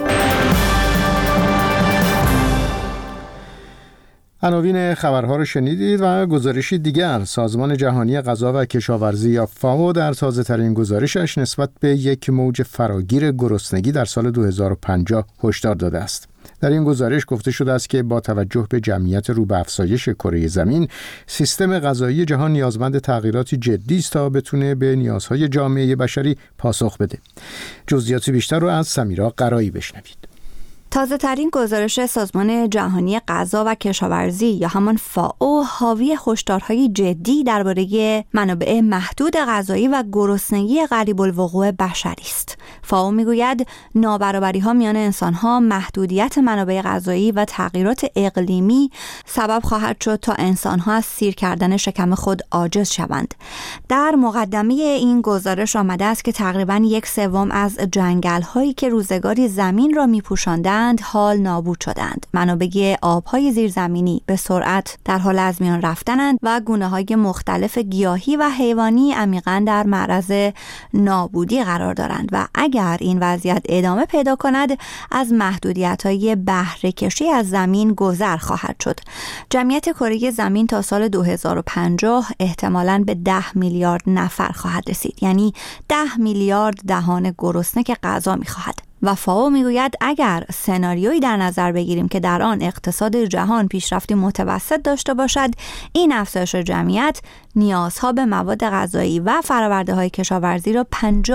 عناوین خبرها رو شنیدید و گزارشی دیگر. سازمان جهانی غذا و کشاورزی یا فاو در تازه‌ترین گزارشش نسبت به یک موج فراگیر گرسنگی در سال 2050 هشدار داده است. در این گزارش گفته شده است که با توجه به جمعیت رو به افزایش کره زمین، سیستم غذایی جهان نیازمند تغییراتی جدی است تا بتونه به نیازهای جامعه بشری پاسخ بده. جزئیات بیشتر رو از سمیرا قرایی بشنوید. تازه ترین گزارش سازمان جهانی غذا و کشاورزی یا همان فاو حاوی هشدارهای جدی درباره منابع محدود غذایی و گرسنگی قریب الوقوع بشری است. فاو میگوید نابرابری‌ها میان انسان‌ها، محدودیت منابع غذایی و تغییرات اقلیمی سبب خواهد شد تا انسان‌ها از سیر کردن شکم خود عاجز شوند. در مقدمه این گزارش آمده است که تقریباً 1/3 از جنگل‌هایی که روزگاری زمین را می‌پوشاندند حال نابود شدند. منابع آبهای زیرزمینی به سرعت در حال از میان رفتنند و گونه‌های مختلف گیاهی و حیوانی عمیقاً در معرض نابودی قرار دارند و اگر این وضعیت ادامه پیدا کند از محدودیت‌های بهره کشی از زمین گذر خواهد شد. جمعیت کره زمین تا سال 2050 احتمالاً به 10 میلیارد نفر خواهد رسید، یعنی 10 میلیارد دهان گرسنه که غذا می‌خواهد. و فاو میگوید اگر سناریویی در نظر بگیریم که در آن اقتصاد جهان پیشرفتی متوسط داشته باشد، این افزایش جمعیت نیازها به مواد غذایی و فرآورده‌های کشاورزی را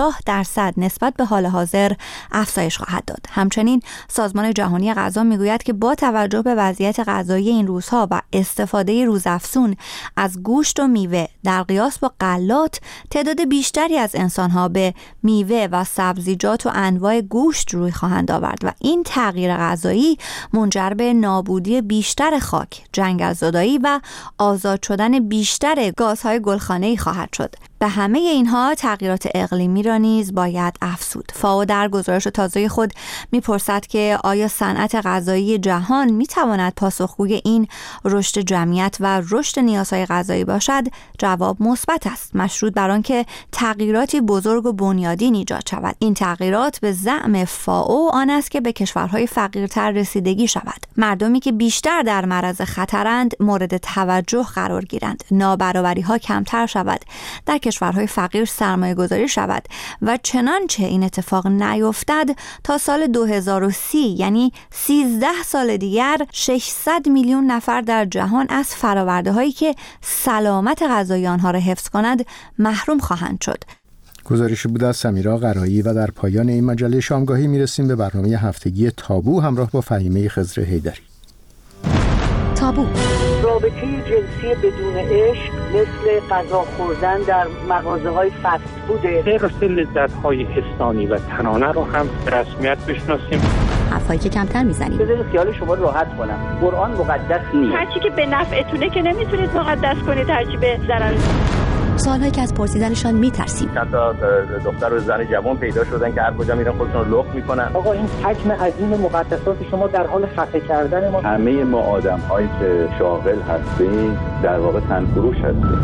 50% نسبت به حال حاضر افزایش خواهد داد. همچنین سازمان جهانی غذا میگوید که با توجه به وضعیت غذایی این روزها و استفاده روزافزون از گوشت و میوه در قیاس با غلات، تعداد بیشتری از انسان‌ها به میوه و سبزیجات و انواع گوشت روی خواهند آورد و این تغییر غذایی منجر به نابودی بیشتر خاک، جنگل زدایی و آزاد شدن بیشتر گازهای گلخانه‌ای خواهد شد. به همه اینها تغییرات اقلیمی را نیز باید افزود. فاو در گزارش تازه خود میپرسد که آیا صنعت غذایی جهان میتواند پاسخگوی این رشد جمعیت و رشد نیازهای غذایی باشد؟ جواب مثبت است، مشروط بر آنکه تغییراتی بزرگ و بنیادین ایجاد شود. این تغییرات به زعم فاو آن است که به کشورهای فقیرتر رسیدگی شود. مردمی که بیشتر در معرض خطرند مورد توجه قرار گیرند، نابرابری‌ها کمتر شود، در کشورهای فقیر سرمایه‌گذاری شود و چنانچه این اتفاق نیفتد تا سال 2030 یعنی 13 سال دیگر 600 میلیون نفر در جهان از فرآورده‌هایی که سلامت غذایی آنها را حفظ کند محروم خواهند شد. گزارشی بود از سمیرا قرایی و در پایان این مجله شامگاهی میرسیم به برنامه هفتگی تابو همراه با فهیمه خضر حیدری. تابو: رابطه جنسی بدون عشق مثل غذا خوردن در مغازه‌های فست فوده. حفظ لذت‌های حسانی و تنانه رو هم به رسمیت بشناسیم. حرفایی که کمتر میزنیم. بذارید خیال شما راحت کنم. قرآن مقدس نیست. هرچی که به نفعتونه که نمیتونید مقدس کنید، هرچی به ضرر. سوالهایی که از پرسیدنشان میترسیم. چند تا دختر و زن جوان پیدا شدن که هر کجا میرن خودشون رو لخت میکنن. آقا این حجم عظیم مقدسات شما در حال خفه کردن ما. همه ما آدم‌هایی که شاغل هستیم در واقع تنفروش هستیم.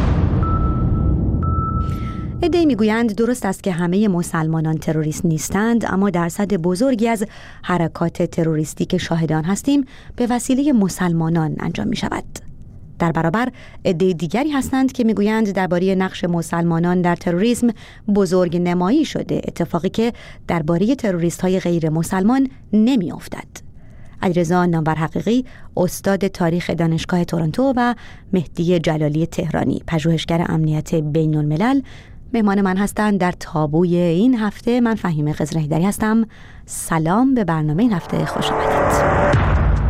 عده‌ای میگویند درست است که همه مسلمانان تروریست نیستند، اما درصد بزرگی از حرکات تروریستی که شاهدان هستیم به وسیله مسلمانان انجام می شود. در برابر عده دیگری هستند که میگویند درباره نقش مسلمانان در تروریسم بزرگ نمایی شده، اتفاقی که درباره تروریست‌های غیر مسلمان نمی افتد. علیرضا نامور حقیقی، استاد تاریخ دانشگاه تورنتو و مهدی جلالی تهرانی، پژوهشگر امنیت بین الملل، مهمان من هستند در تابوی این هفته. من فهیمه خضر حیدری هستم. سلام، به برنامه این هفته خوش آمدید.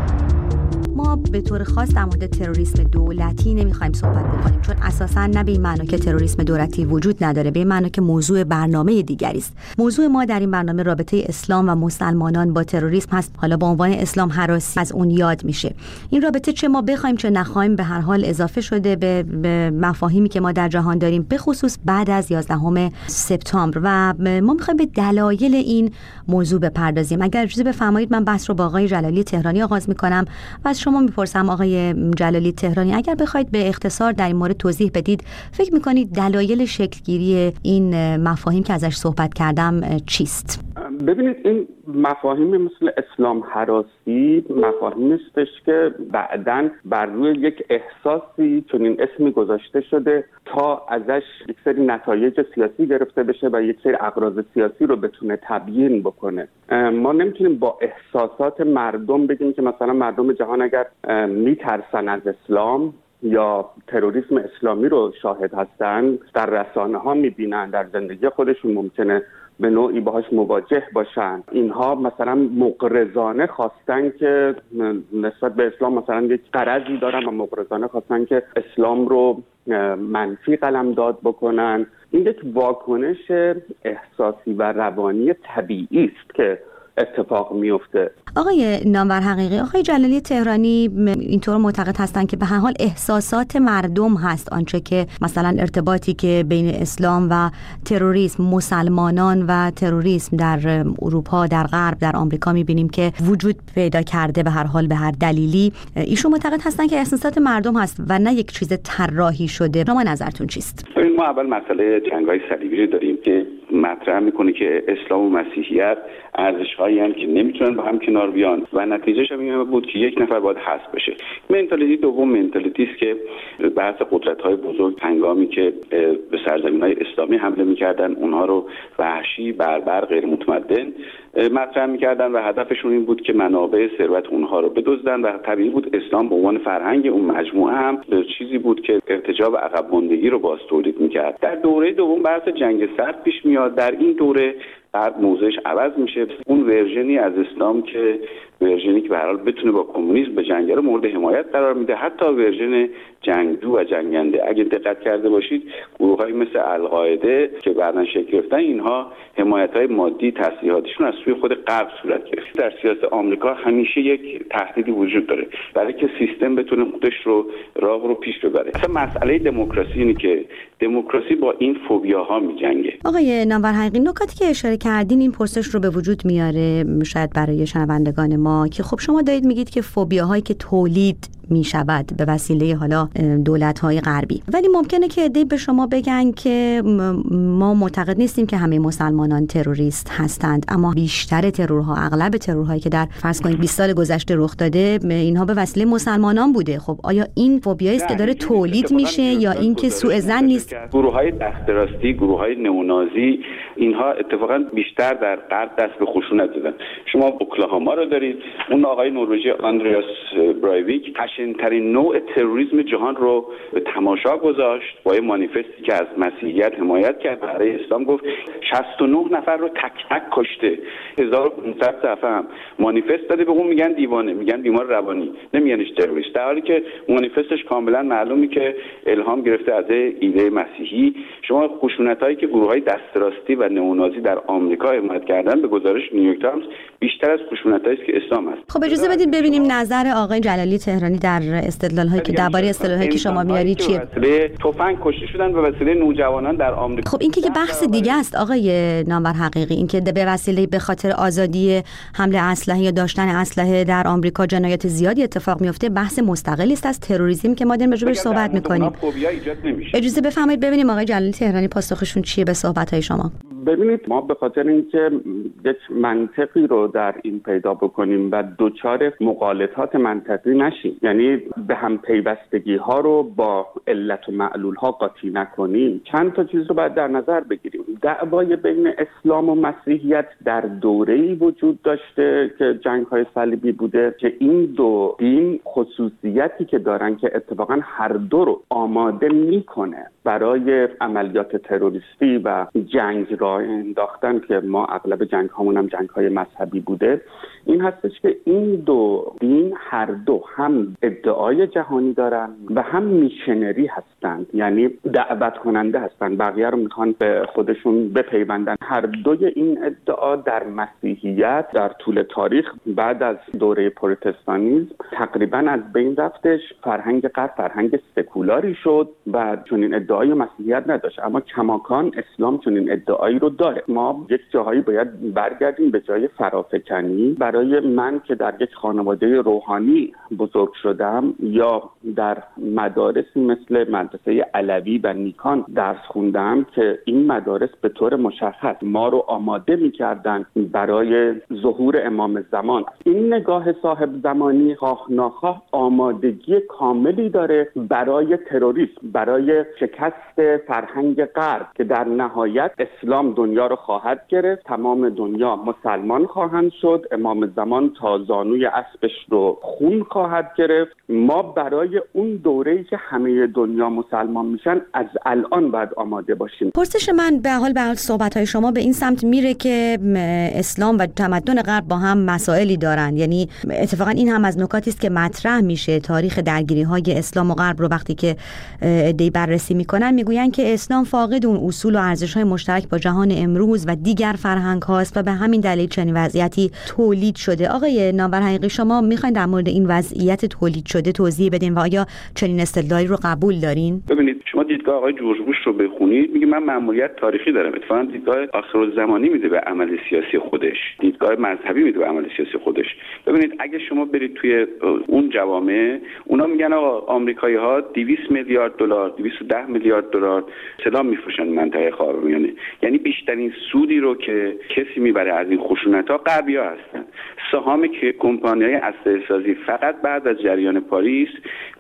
ما به طور خاص در مورد تروریسم دولتی نمیخوایم صحبت بکنیم، چون اساساً نه به این معنی که تروریسم دولتی وجود نداره، به این معنی که موضوع برنامه دیگری است. موضوع ما در این برنامه رابطه اسلام و مسلمانان با تروریسم هست. حالا با عنوان اسلام هراسی از اون یاد میشه. این رابطه چه ما بخوایم چه نخوایم به هر حال اضافه شده به مفاهیمی که ما در جهان داریم، به خصوص بعد از 11 سپتامبر، و ما میخوایم به دلایل این موضوع بپردازیم. اگر اجازه بفرمایید من بحث رو با آقای جلالی تهرانی آغاز میکنم و از شما میپرسم آقای جلالی تهرانی، اگر بخواید به اختصار در این مورد توضیح بدید، فکر میکنید دلایل شکلگیری این مفاهیم که ازش صحبت کردم چیست؟ ببینید، این مفاهیم مثل اسلام هراسی مفاهیمی استش که بعداً بر روی یک احساسی چنین اسمی گذاشته شده تا ازش یک سری نتایج سیاسی گرفته بشه و یک سری اغراض سیاسی رو بتونه تبیین بکنه. ما نمیتونیم با احساسات مردم بگیم که مثلا مردم جهان اگر میترسن از اسلام یا تروریسم اسلامی رو شاهد هستن، در رسانه ها میبینن، در زندگی خودشون ممکنه به نوعی باهاش مواجه باشن، اینها مثلا مغرضانه خواستن که نسبت به اسلام مثلا یک غرضی دارن و مغرضانه خواستن که اسلام رو منفی قلمداد بکنن. این یک واکنش احساسی و روانی طبیعی است که اتفاق میفته. آقای نامور حقیقی، آقای جلالی تهرانی اینطور معتقد هستند که به هر حال احساسات مردم هست آنچه که مثلا ارتباطی که بین اسلام و تروریسم، مسلمانان و تروریسم در اروپا، در غرب، در آمریکا میبینیم که وجود پیدا کرده به هر حال به هر دلیلی. ایشون معتقد هستند که احساسات مردم هست و نه یک چیز طراحی شده. شما نظرتون چیست؟ ما اول مسئله جنگ‌های صلیبی رو داریم که مطرح میکنه که اسلام و مسیحیت ارزش‌هایی هستند که نمیتونن با هم کنار بیان و نتیجهش هم بود که یک نفر باید حذف بشه. منتالیتی دوم منتالیتی است که بحث قدرت‌های بزرگ هنگامی که به سرزمین‌های اسلامی حمله می‌کردن اونها رو وحشی، بربر، غیر متمدن مطرح می‌کردن و هدفشون این بود که منابع ثروت اونها رو بدزدن و طبیعی بود اسلام به عنوان فرهنگ اون مجموعه هم چیزی بود که ارتجاع و عقب ماندگی رو باز تولید می‌کرد. در دوره دوم بحث جنگ سرد پیش میاد. در این دوره بعد موضعش عوض میشه. اون ورژنی از اسلام که ورژنی که به هر حال بتونه با کمونیسم بجنگه رو مورد حمایت قرار میده. حتی ورژن جنگجو و جنگنده، اگه دقت کرده باشید گروه‌های مثل القاعده که بعداً شکل گرفتن، اینها حمایت‌های مادی تسلیحاتیشون از سوی خود غرب صورت گرفت. در سیاست آمریکا همیشه یک تهدیدی وجود داره برای که سیستم بتونه خودش رو راه رو پیش ببره. اصلا مسئله دموکراسی اینه که دموکراسی با این فوبیاها میجنگه. آقای نامور حقیقی، نکاتی که اشاره کردین این پرسش رو به وجود میاره شاید برای شنوندگان ما که خب شما دارید میگید که فوبیاهایی که تولید می شود به وسیله حالا دولت‌های غربی، ولی ممکنه که عده‌ای به شما بگن که ما معتقد نیستیم که همه مسلمانان تروریست هستند، اما بیشتر ترورها، اغلب ترورهایی که در فرض کنید 20 سال گذشته رخ داده اینها به وسیله مسلمانان بوده. خب آیا این فوبیایی است که داره تولید میشه یا این که سوء ظن نیست؟ گروه‌های دست راستی، گروه‌های نئونازی، اینها اتفاقا بیشتر در غرب دست به خشونت زدن. شما اوکلاهاما رو دارید، اون آقای نروژی آندریاس برایویک خشن‌ترین نوع تروریسم جهان رو به تماشا گذاشت با یه مانیفستی که از مسیحیت حمایت کرد، برای اسلام گفت 69 نفر رو تک تک کشته. 1500 صفحه هم مانیفست داده، به اون میگن دیوانه، میگن بیمار روانی، نمیگنش تروریست، در حالی که مانیفستش کاملا معلومه که الهام گرفته از ایده مسیحی. شما خشونتایی که گروه‌های دست راستی و نئونازی در آمریکا حمایت کردن به گزارش نیویورک تایمز بیشتر از خشونتایی است که اسلام است. خب اجازه بدید ببینیم نظر آقای جلالی تهرانی در استدلال‌هایی که درباره استدلال‌هایی که شما میارید چیه؟ تفنگ کشته شدن به وسیله نوجوانان در آمریکا. خب این که بحث دیگه است آقای نامور حقیقی، این که به وسیله به خاطر آزادی حمل اسلحه یا داشتن اسلحه در آمریکا جنایات زیادی اتفاق میفته، بحث مستقلی است از تروریسم که ما داریم راجعش صحبت می‌کنیم. اجازه بفرمایید ببینیم آقای جلالی تهرانی پاسخشون چیه به صحبت‌های شما. ببینید، ما به خاطر اینکه یک منطقی رو در این پیدا بکنیم و دوچار مغالطات منطقی نشیم، یعنی به هم پیوستگی ها رو با علت و معلول ها قاطی نکنیم، چند تا چیز رو باید در نظر بگیریم. دعوای بین اسلام و مسیحیت در دوره‌ای وجود داشته که جنگ های صلیبی بوده که این دو دین خصوصیتی که دارن که اتفاقا هر دو رو آماده میکنه برای عملیات تروریستی و جنگ را انداختن، که ما اغلب جنگ هامون هم جنگ های مذهبی بوده. این هستش که این دو دین هر دو هم ادعای جهانی دارن و هم میشنری هستند، یعنی دعوت کننده هستند، بقیه رو میخوان به خودشون بپیوندن. هر دوی این ادعا در مسیحیت در طول تاریخ بعد از دوره پروتستانیسم تقریبا از بین رفتش. فرهنگ غرب فرهنگ سکولاری شد و چنین ادعای مسیحیت نداشت، اما کماکان اسلام چنین ادعایی رو داره. ما یک جاهایی باید برگردیم به جای فرافکنی. برای من که در یک خانواده روحانی بزرگ شدم یا در مدارسی مثل مدرسه علوی و نیکان درس خوندم که این مدارس به طور مشخص ما رو آماده می‌کردن برای ظهور امام زمان. این نگاه صاحب زمانی خواه ناخواه آمادگی کاملی داره برای تروریسم، برای شکست فرهنگ غرب که در نهایت اسلام دنیا رو خواهد گرفت، تمام دنیا مسلمان خواهند شد، امام زمان تا زانوی اسبش رو خون خواهد گرفت. ما برای اون دوره‌ای که همه دنیا مسلمان میشن از الان باید آماده باشیم. پرسش من به حال صحبت‌های شما به این سمت میره که اسلام و تمدن غرب با هم مسائلی دارن، یعنی اتفاقا این هم از نکاتی است که مطرح میشه. تاریخ درگیری‌های اسلام و غرب رو وقتی که عده‌ای بررسی میکنن میگوین که اسلام فاقد اون اصول و ارزش‌های مشترک با جهان امروز و دیگر فرهنگ هاست و به همین دلیل چنین وضعیتی تولید شده. آقای نامور حقیقی، شما میخواین در مورد این وضعیت تولید شده توضیح بدین و آیا چنین استدلالی رو قبول دارین؟ ببینید، شما دیدگاه آقای جورج بوش رو بخونید، میگه من مأموریت تاریخی دارم. اتفاقا دیدگاه آخرالزمانی میده به عمل سیاسی خودش، دیدگاه مذهبی میده به عمل سیاسی خودش. ببینید، اگه شما برید توی اون جوامع، اونا میگن آقا آمریکایی‌ها 200 میلیارد دلار 210 میلیارد دلار سلاح میفروشن منطقه خاورمیانه، یعنی بیشترین سودی رو که کسی میبره از این خشونت‌ها غربی‌ها هستن. سهام که کمپانی‌های اسلحه‌سازی فقط بعد از جریان پاریس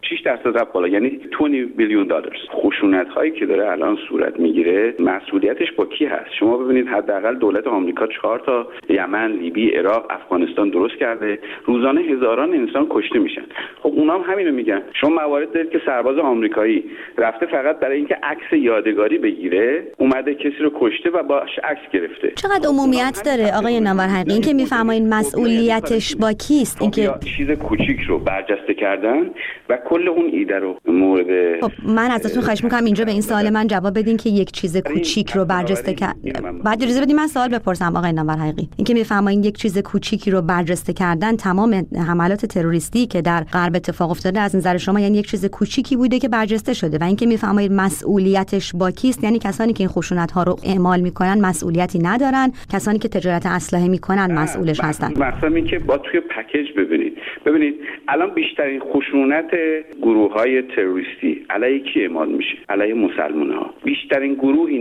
6% رفت بالا، یعنی 20 بیلیون دلار. خشونت هایی که داره الان صورت میگیره مسئولیتش با کی هست؟ شما ببینید حداقل دولت آمریکا 4 تا یمن، لیبی، عراق، افغانستان درست کرده، روزانه هزاران انسان کشته میشن. خب اونام همینو میگن. شما موارد دارید که سرباز آمریکایی رفته فقط برای اینکه عکس یادگاری بگیره، اومده کسی رو کشته و باش عکس گرفته. چقدر عمومیت داره آقای نوارحقی این که میفرمایید مسئولیتش با کیست؟ اینکه چیز کوچیک رو برجسته کردن و کل اون ایده رو مورد. خب من ازتون خواهش میکنم اینجا به این سوال من جواب بدین که یک چیز کوچیک رو برجسته کردن. بعد اجازه بدین من سوال بپرسم آقای نوارحقی. این که میفرمایید یک چیز کوچیکی رو برجسته کردن، تمام حملات تروریستی که در غرب اتفاق افتاده از نظر شما یعنی یک چیز کوچیکی بوده که برجسته شده، و اینکه میفرمایید مسئولیتش با کیست، یعنی کسانی که این خشونت ها رو اعمال میکنن مسئولیتی ندارن، کسانی که تجارت اسلحه میکنن مسئولش هستن. مثلا اینکه با توی پکیج ببینید الان بیشترین خشونت گروه‌های تروریستی علیه کی اعمال میشه؟ علیه مسلمان‌ها. بیشترین گروهی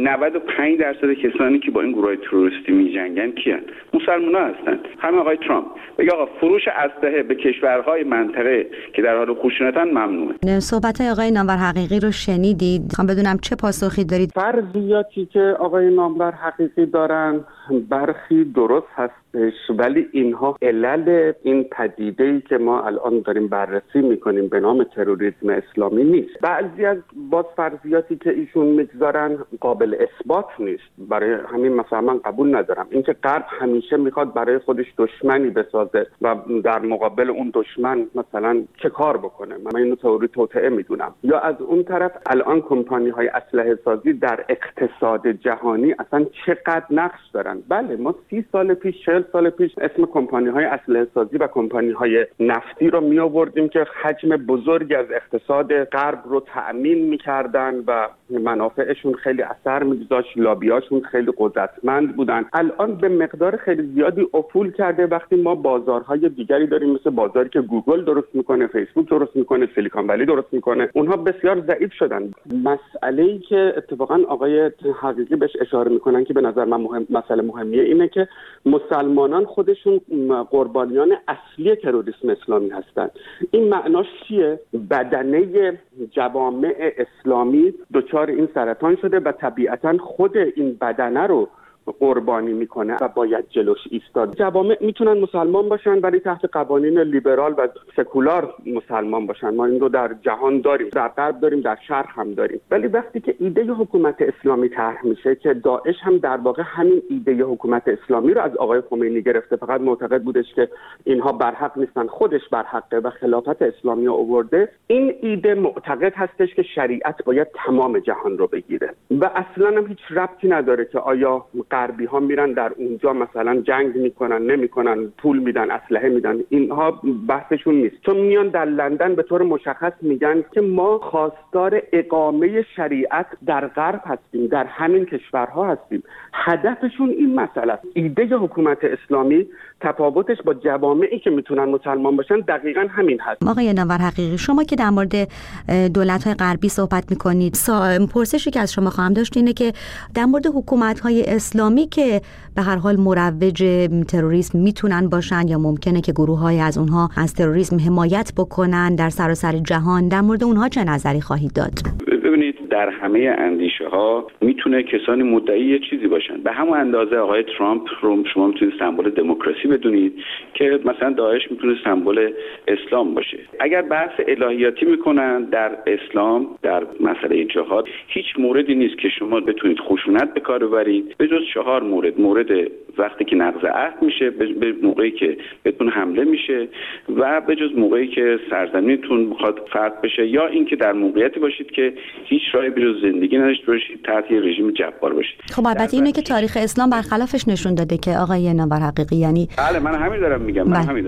95% کسانی که با این گروه‌های تروریستی میجنگن کیان؟ مسلمان‌ها هستن. همین آقای ترامپ بگه آقا فروش اسلحه به کشورهای منطقه که در حال خشونتن ممنوعه. صحبت‌های آقای نامور رو شنیدید؟ می‌خوام بدونم چه پاسخی دارید؟ فرضیاتی که آقای نامور دارن برخی درست هستش، ولی اینها علل این پدیده‌ای که ما الان داریم بررسی میکنیم به نام تروریسم اسلامی نیست. بعضی از باز فرضیاتی که ایشون میگذارن قابل اثبات نیست، برای همین مثلا من قبول ندارم اینکه غرب همیشه میخواد برای خودش دشمنی بسازه و در مقابل اون دشمن مثلا چه کار بکنه. من اینو تئوری توطئه میدونم. یا از اون طرف الان کمپانی‌های اسلحه سازی در اقتصاد جهانی اصلا چقدر نقش دارن. بله ما 30 سال پیش 40 سال پیش اسم کمپانی‌های اسلحه سازی و کمپانی‌های نفتی رو می آوردیم که حجم بزرگی از اقتصاد غرب رو تأمین می‌کردن و منافعشون خیلی اثر می‌گذاشت، لابیاشون خیلی قدرتمند بودن. الان به مقدار خیلی زیادی افول کرده. وقتی ما بازارهای دیگری داریم مثل بازاری که گوگل درست می‌کنه، فیسبوک درست می‌کنه، سیلیکون ولی درست می‌کنه، اونها بسیار ضعیف شدن. مسئله‌ای که اتفاقا آقای حقیقی بهش اشاره می‌کنن که به نظر من مسئله مهمیه اینه که مسلمانان خودشون قربانیان اصلی تروریسم اسلامی هستند. این معناش چیه؟ بدنه جوامع اسلامی دچار این سرطان شده و طبیعتاً خود این بدنه رو قربانی میکنه و باید جلوش ایستاد. جوامع میتونن مسلمان باشن ولی تحت قوانین لیبرال و سکولار مسلمان باشن. ما این رو در جهان داریم، در غرب داریم، در شرق هم داریم. ولی وقتی که ایده حکومت اسلامی طرح میشه که داعش هم در واقع همین ایده حکومت اسلامی رو از آقای خمینی گرفته، فقط معتقد بودش که اینها برحق نیستن، خودش برحقه و خلافت اسلامی رو آورده. این ایده معتقد هستش که شریعت باید تمام جهان رو بگیره و اصلا هم هیچ ربطی نداره که آیا غربی ها میرن در اونجا مثلا جنگ میکنن نمیکنن، پول میدن، اسلحه میدن، اینها بحثشون نیست. چون میان در لندن به طور مشخص میگن که ما خواستار اقامه شریعت در غرب هستیم، در همین کشورها هستیم. هدفشون این مسئله است. ایده حکومت اسلامی تفاوتش با جوامعی که میتونن مسلمان باشن دقیقاً همین هست. آقای نوارحقی، شما که در مورد دولت‌های غربی صحبت میکنید، پرسشی که از شما خواهم داشت اینه که در مورد حکومت‌های اسلامی که به هر حال مروج تروریسم میتونن باشن یا ممکنه که گروه‌های از اونها از تروریسم حمایت بکنن در سراسر جهان، در مورد اونها چه نظری خواهید داد؟ ببینید در همه اندیشه ها میتونه کسانی مدعی یه چیزی باشن. به همون اندازه آقای ترامپ رو شما میتونید سمبل دموکراسی بدونید که مثلا داعش میتونه سمبل اسلام باشه. اگر بحث الهیاتی میکنن در اسلام در مسئله جهاد، هیچ موردی نیست که شما بتونید خشونت به کار ببرید به جز 4 مورد. مورد وقتی که نقض عهد میشه، به موقعی که بهتون حمله میشه و به جز موقعی که سرزمینتون میخواد فتح بشه، یا اینکه در موقعیتی باشید که هیچ راهی بجز زندگی نداشته باشید، تحت رژیم جبار باشید. خب البته اینه که تاریخ اسلام برخلافش نشون داده که آقای نوارحقی، یعنی بله من همین دارم میگم.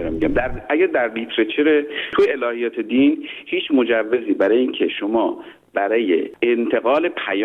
اگر در لیترچر تو الهیات دین هیچ مجوزی برای اینکه شما برای انتقال پیام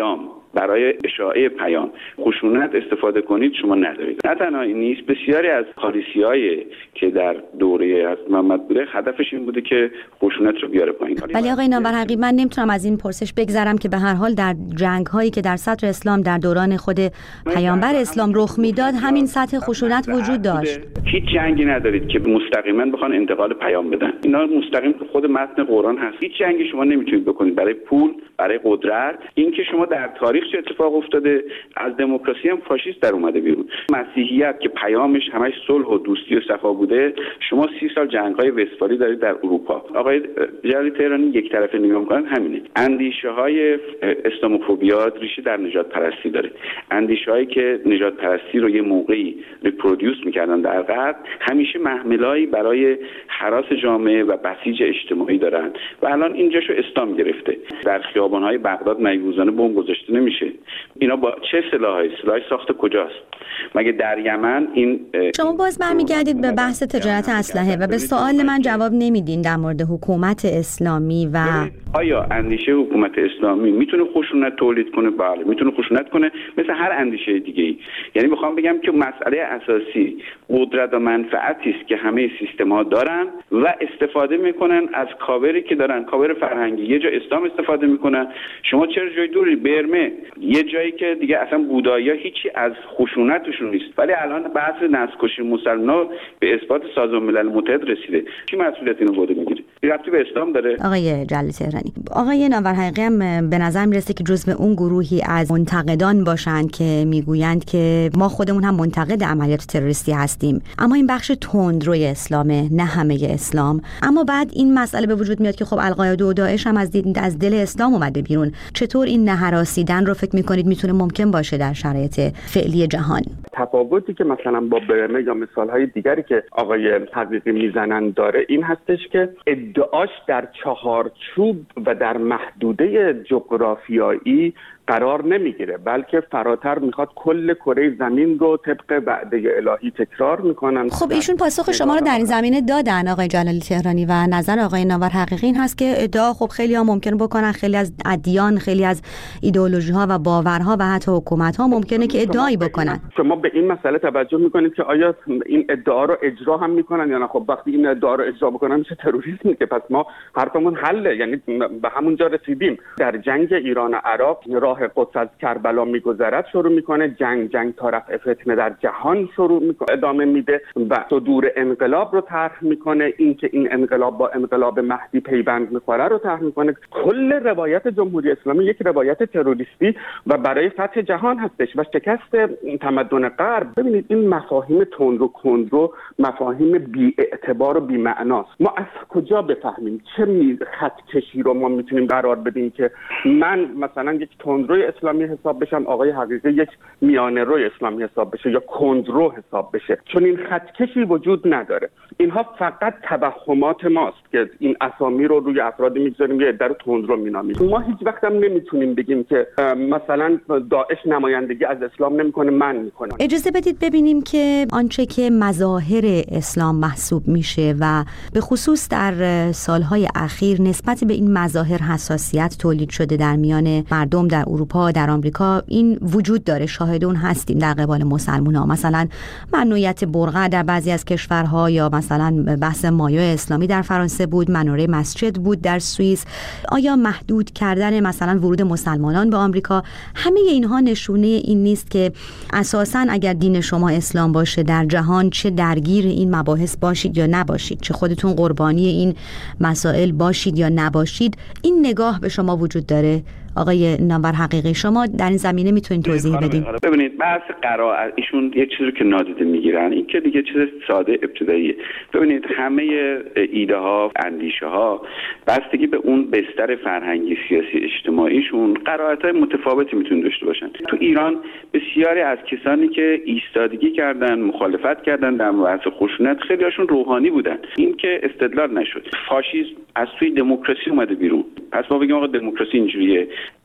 برای اشاعه پیام خشونت استفاده کنید شما ندارید. نه تنها این نیست، بسیاری از پالیسی‌های که در دوره حضرت محمد بوده هدفش این بوده که خشونت رو بیاره پایین. ولی آقای نامورحقی من نمیتونم از این پرسش بگذرم که به هر حال در جنگ‌هایی که در صدر اسلام در دوران خود پیامبر اسلام رخ میداد همین سطح خشونت وجود داشت. هیچ جنگی ندارید که مستقیما بخوان انتقال پیام بدن. اینا مستقیم تو خود متن قرآن هست. هیچ جنگی شما نمیتونید بکنید برای پول، برای قدرت. این که شما در تاریخ چه اتفاق افتاده، از دموکراسی هم فاشیست در اومده بیرون. مسیحیت که پیامش همش صلح و دوستی و صفا بوده، شما 30 سال جنگ‌های وستفالی دارید در اروپا. آقای جلالی تهرانی یک طرفه نگاه می‌کنن همینه. اندیشه‌های اسلاموفوبیا ریشه در نژاد پرستی داره. اندیشه‌هایی که نژاد پرستی رو یه موقعی ریپرودیوس می‌کردن در غرب، همیشه محملایی برای هراس جامعه و بسیج اجتماعی دارن و الان اینجاشو اسلام گرفته. در خیابان‌های بغداد میگوزانه بمب گذاشته نمیشه. اینا با چه سلاحی ساخت کجاست؟ مگه در یمن این شما باز برمیگردید به بحث تجارت اسلحه و به سوال من جواب نمیدین در مورد حکومت اسلامی و آیا اندیشه حکومت اسلامی میتونه خشونت تولید کنه؟ بله میتونه خشونت کنه، مثل هر اندیشه دیگه‌ای. یعنی میخوام بگم که مسئله اساسی قدرت و منفعتی است که همه سیستم‌ها دارن و استفاده میکنن از کاوری که دارن، کاور فرهنگی. یه جا اسلام استفاده میکنن، شما چرا جای دوری برمه، یه جایی که دیگه اصلا بودایی‌ها هیچی از خشونتشون نیست، ولی الان بحث نسل‌کشی مسلمان به اثبات سازمان ملل متحد رسیده. کی مسئولیت اینو بوده میگیره؟ ربطی به اسلام داره؟ آقای جلالی تهرانی، آقای نامورحقی هم به نظر میرسه که جزو اون گروهی از منتقدان باشند که میگویند که ما خودمون هم منتقد عملیات تروریستی هستیم، اما این بخش تندروی اسلامه، نه همه اسلام. اما بعد این مسئله به وجود میاد که خب القاعده و داعش هم از دل اسلام اومده بیرون. چطور این نهراسیدن رو فکر میکنید میتونه ممکن باشه در شرایط فعلی جهان؟ تفاوتی که مثلا با برمه یا مثالهای دیگری که آقای حقیقی میزنن داره این هستش که ادعاش در چهارچوب و در محدوده جغرافیایی قرار نمیگیره، بلکه فراتر میخواد کل کره زمین رو طبق وعده الهی تکرار میکنن. خب ایشون پاسخ شما رو در این زمینه دادن آقای جلالی تهرانی و نظر آقای نامورحقی این هست که ادعا خب خیلی ها ممکن بکنن، خیلی از ادیان، خیلی از ایدئولوژی ها و باورها و حتی حکومت ها ممکنه که ادعایی بکنن. شما به این مسئله توجه میکنید که آیا این ادعا رو اجرا هم میکنن یا نه؟ خب وقتی این ادعا رو اجرا بکنن میشه تروریسم که پس ما حرفمون حله، یعنی به همونجا رسیدیم. در جنگ ایران و عراق راه قدس از کربلا میگذرد شروع میکنه، جنگ تا رفع فتنه در جهان شروع میکنه، ادامه میده و صدور انقلاب رو طرح میکنه، اینکه این انقلاب با انقلاب مهدی پیوند میخوره رو طرح میکنه. کل روایت جمهوری اسلامی یک روایت تروریستی و برای فتح جهان هستش و شکست تمدن غرب. ببینید این مفاهیم تند و کندرو مفاهیم بی اعتبار و بی معناست. ما از کجا بفهمیم چه خط کشی رو ما میتونیم قرار بدیم که من مثلا یک تندروی اسلامی حساب بشم، آقای حقیقی یک میانه روی اسلامی حساب بشه یا کندرو حساب بشه، چون این خط کشی وجود نداره. اینها فقط توهمات ماست که این اسامی رو روی افراد میگذاریم یه عده رو تندرو مینامیم. ما هیچ وقت هم نمیتونیم بگیم که مثلا داعش نمایندگی از اسلام نمیکنه، من میکنم. اجازه بدید ببینیم که آنچه که مظاهر اسلام محسوب میشه و به خصوص در سالهای اخیر نسبت به این مظاهر حساسیت تولید شده در میان مردم در اروپا، در آمریکا، این وجود داره، شاهد اون هستیم در قبال مسلمان‌ها. مثلا ممنوعیت برقع در بعضی از کشورها یا مثلا بحث مایع اسلامی در فرانسه بود، مناره مسجد بود در سوئیس. آیا محدود کردن مثلا ورود مسلمانان به آمریکا، همه اینها نشونه این نیست که اساساً اگر دین شما اسلام باشه در جهان چه درگیر این مباحث باشید یا نباشید، چه خودتون قربانی این مسائل باشید یا نباشید، این نگاه به شما وجود داره؟ آقای نامورحقی شما در این زمینه میتونید توضیح بدید؟ ببینید بحث قرائت ایشون یه چیزی رو که نادیده میگیرن، این که دیگه چیز ساده ابتداییه. ببینید همه ایده ها، اندیشه ها بستگی به اون بستر فرهنگی، سیاسی، اجتماعیشون قرائت های متفاوتی میتونن داشته باشن. تو ایران بسیاری از کسانی که ایستادگی کردن، مخالفت کردن در مبحث خشونت، خیلی هاشون روحانی بودن. این که استدلال نشد. فاشیسم از توی دموکراسی اومده بیرون. پس ما بگیم آقا دموکراسی اینجوریه. بعد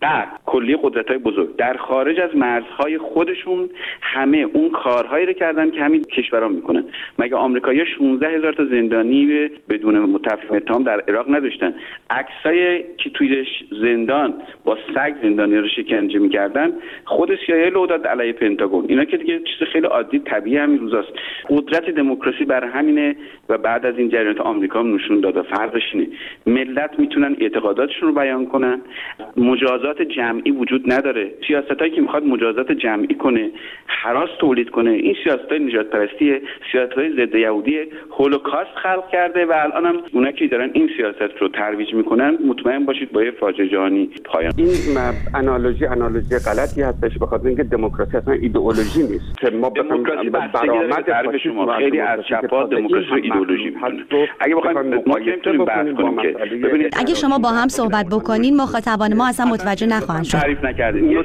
کلیه قدرت‌های بزرگ در خارج از مرزهای خودشون همه اون کارهایی رو کردن که همین کشورها میکنن. مگه آمریکایی‌ها 16000 تا زندانی بدون متفق اتهام در عراق نداشتن؟ عکسایی که توی زندان با سگ زندانی رو شکنجه میکردن خود CIA لو داد علیه پنتاگون. اینا که دیگه چیز خیلی عادی طبیعی همین روزاست. قدرت دموکراسی برای همینه و بعد از این جریانات آمریکا هم نشون داد. فرقش اینه ملت میتونن اعتقاداتشون رو بیان کنن، مجازات جمعی وجود نداره. سیاستایی که میخواد مجازات جمعی کنه، هراس تولید کنه، این سیاستای نجات پرستیه، سیاستای ضد یهودی، هولوکاست خلق کرده و الان هم اونایی که دارن این سیاست رو ترویج میکنن مطمئن باشید با یه فاجعه جهانی پایان. این آنالوژی غلطی هستش، بخاطر اینکه دموکراسی اصلا ایدئولوژی نیست که ما بخوایم برآمد تعریف شما خیلی از چپ‌ها دموکراسی ایدئولوژی می‌دونن. اگه بخوایم ما نمیتونیم بحث کنیم که ببینید اگه شما با هم صحبت بکنین مخاطبان ما اصلا متوجه نخواهند شد. تعریف نکردید.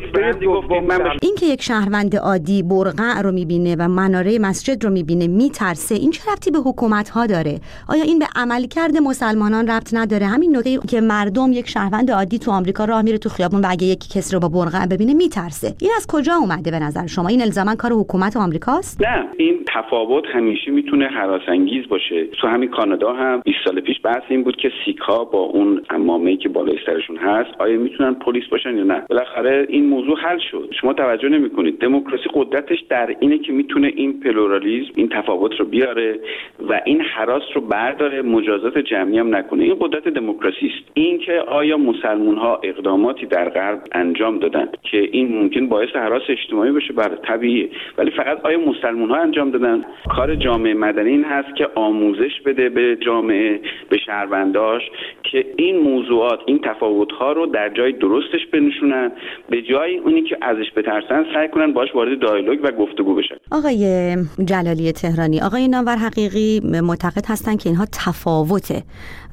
این که یک شهروند عادی برقع رو می‌بینه و مناره مسجد رو می‌بینه میترسه، این چه ربطی به حکومت‌ها داره؟ آیا این به عملکرد مسلمانان ربط نداره؟ همین نکته که مردم یک شهروند عادی تو آمریکا راه میره تو خیابون و اگه یک کسی رو با برقع ببینه میترسه، این از کجا اومده به نظر شما؟ این الزاما کار حکومت آمریکاست؟ نه، این تفاوت همیشه میتونه هراس‌انگیز باشه. تو همین کانادا هم 20 سال پیش بحث این بود که سیک‌ها با اون عمامه‌ای که بالای سرشون هست آیا میتونن پلیس باشن یا نه. بالاخره این موضوع حل شد. شما توجه نمی‌کنید. دموکراسی قدرتش در اینه که میتونه این پلورالیسم، این تفاوت رو بیاره و این هراس رو برداره، مجازات جمعی هم نکنه. این قدرت دموکراسی است. این که آیا مسلمان‌ها اقداماتی در غرب انجام دادن که این ممکن باعث هراس اجتماعی بشه، بر طبیعیه، ولی فقط آیا مسلمان‌ها انجام دادن؟ کار جامعه مدنی این هست که آموزش بده به جامعه، به شهرونداش که این موضوعات، این تفاوت‌ها رو در جای درستش بنشونن، به جای اونی که ازش بترسن سعی کنن باهاش وارد دیالوگ و گفتگو بشن. آقای جلالی تهرانی، آقای نامور حقیقی معتقد هستن که اینها تفاوته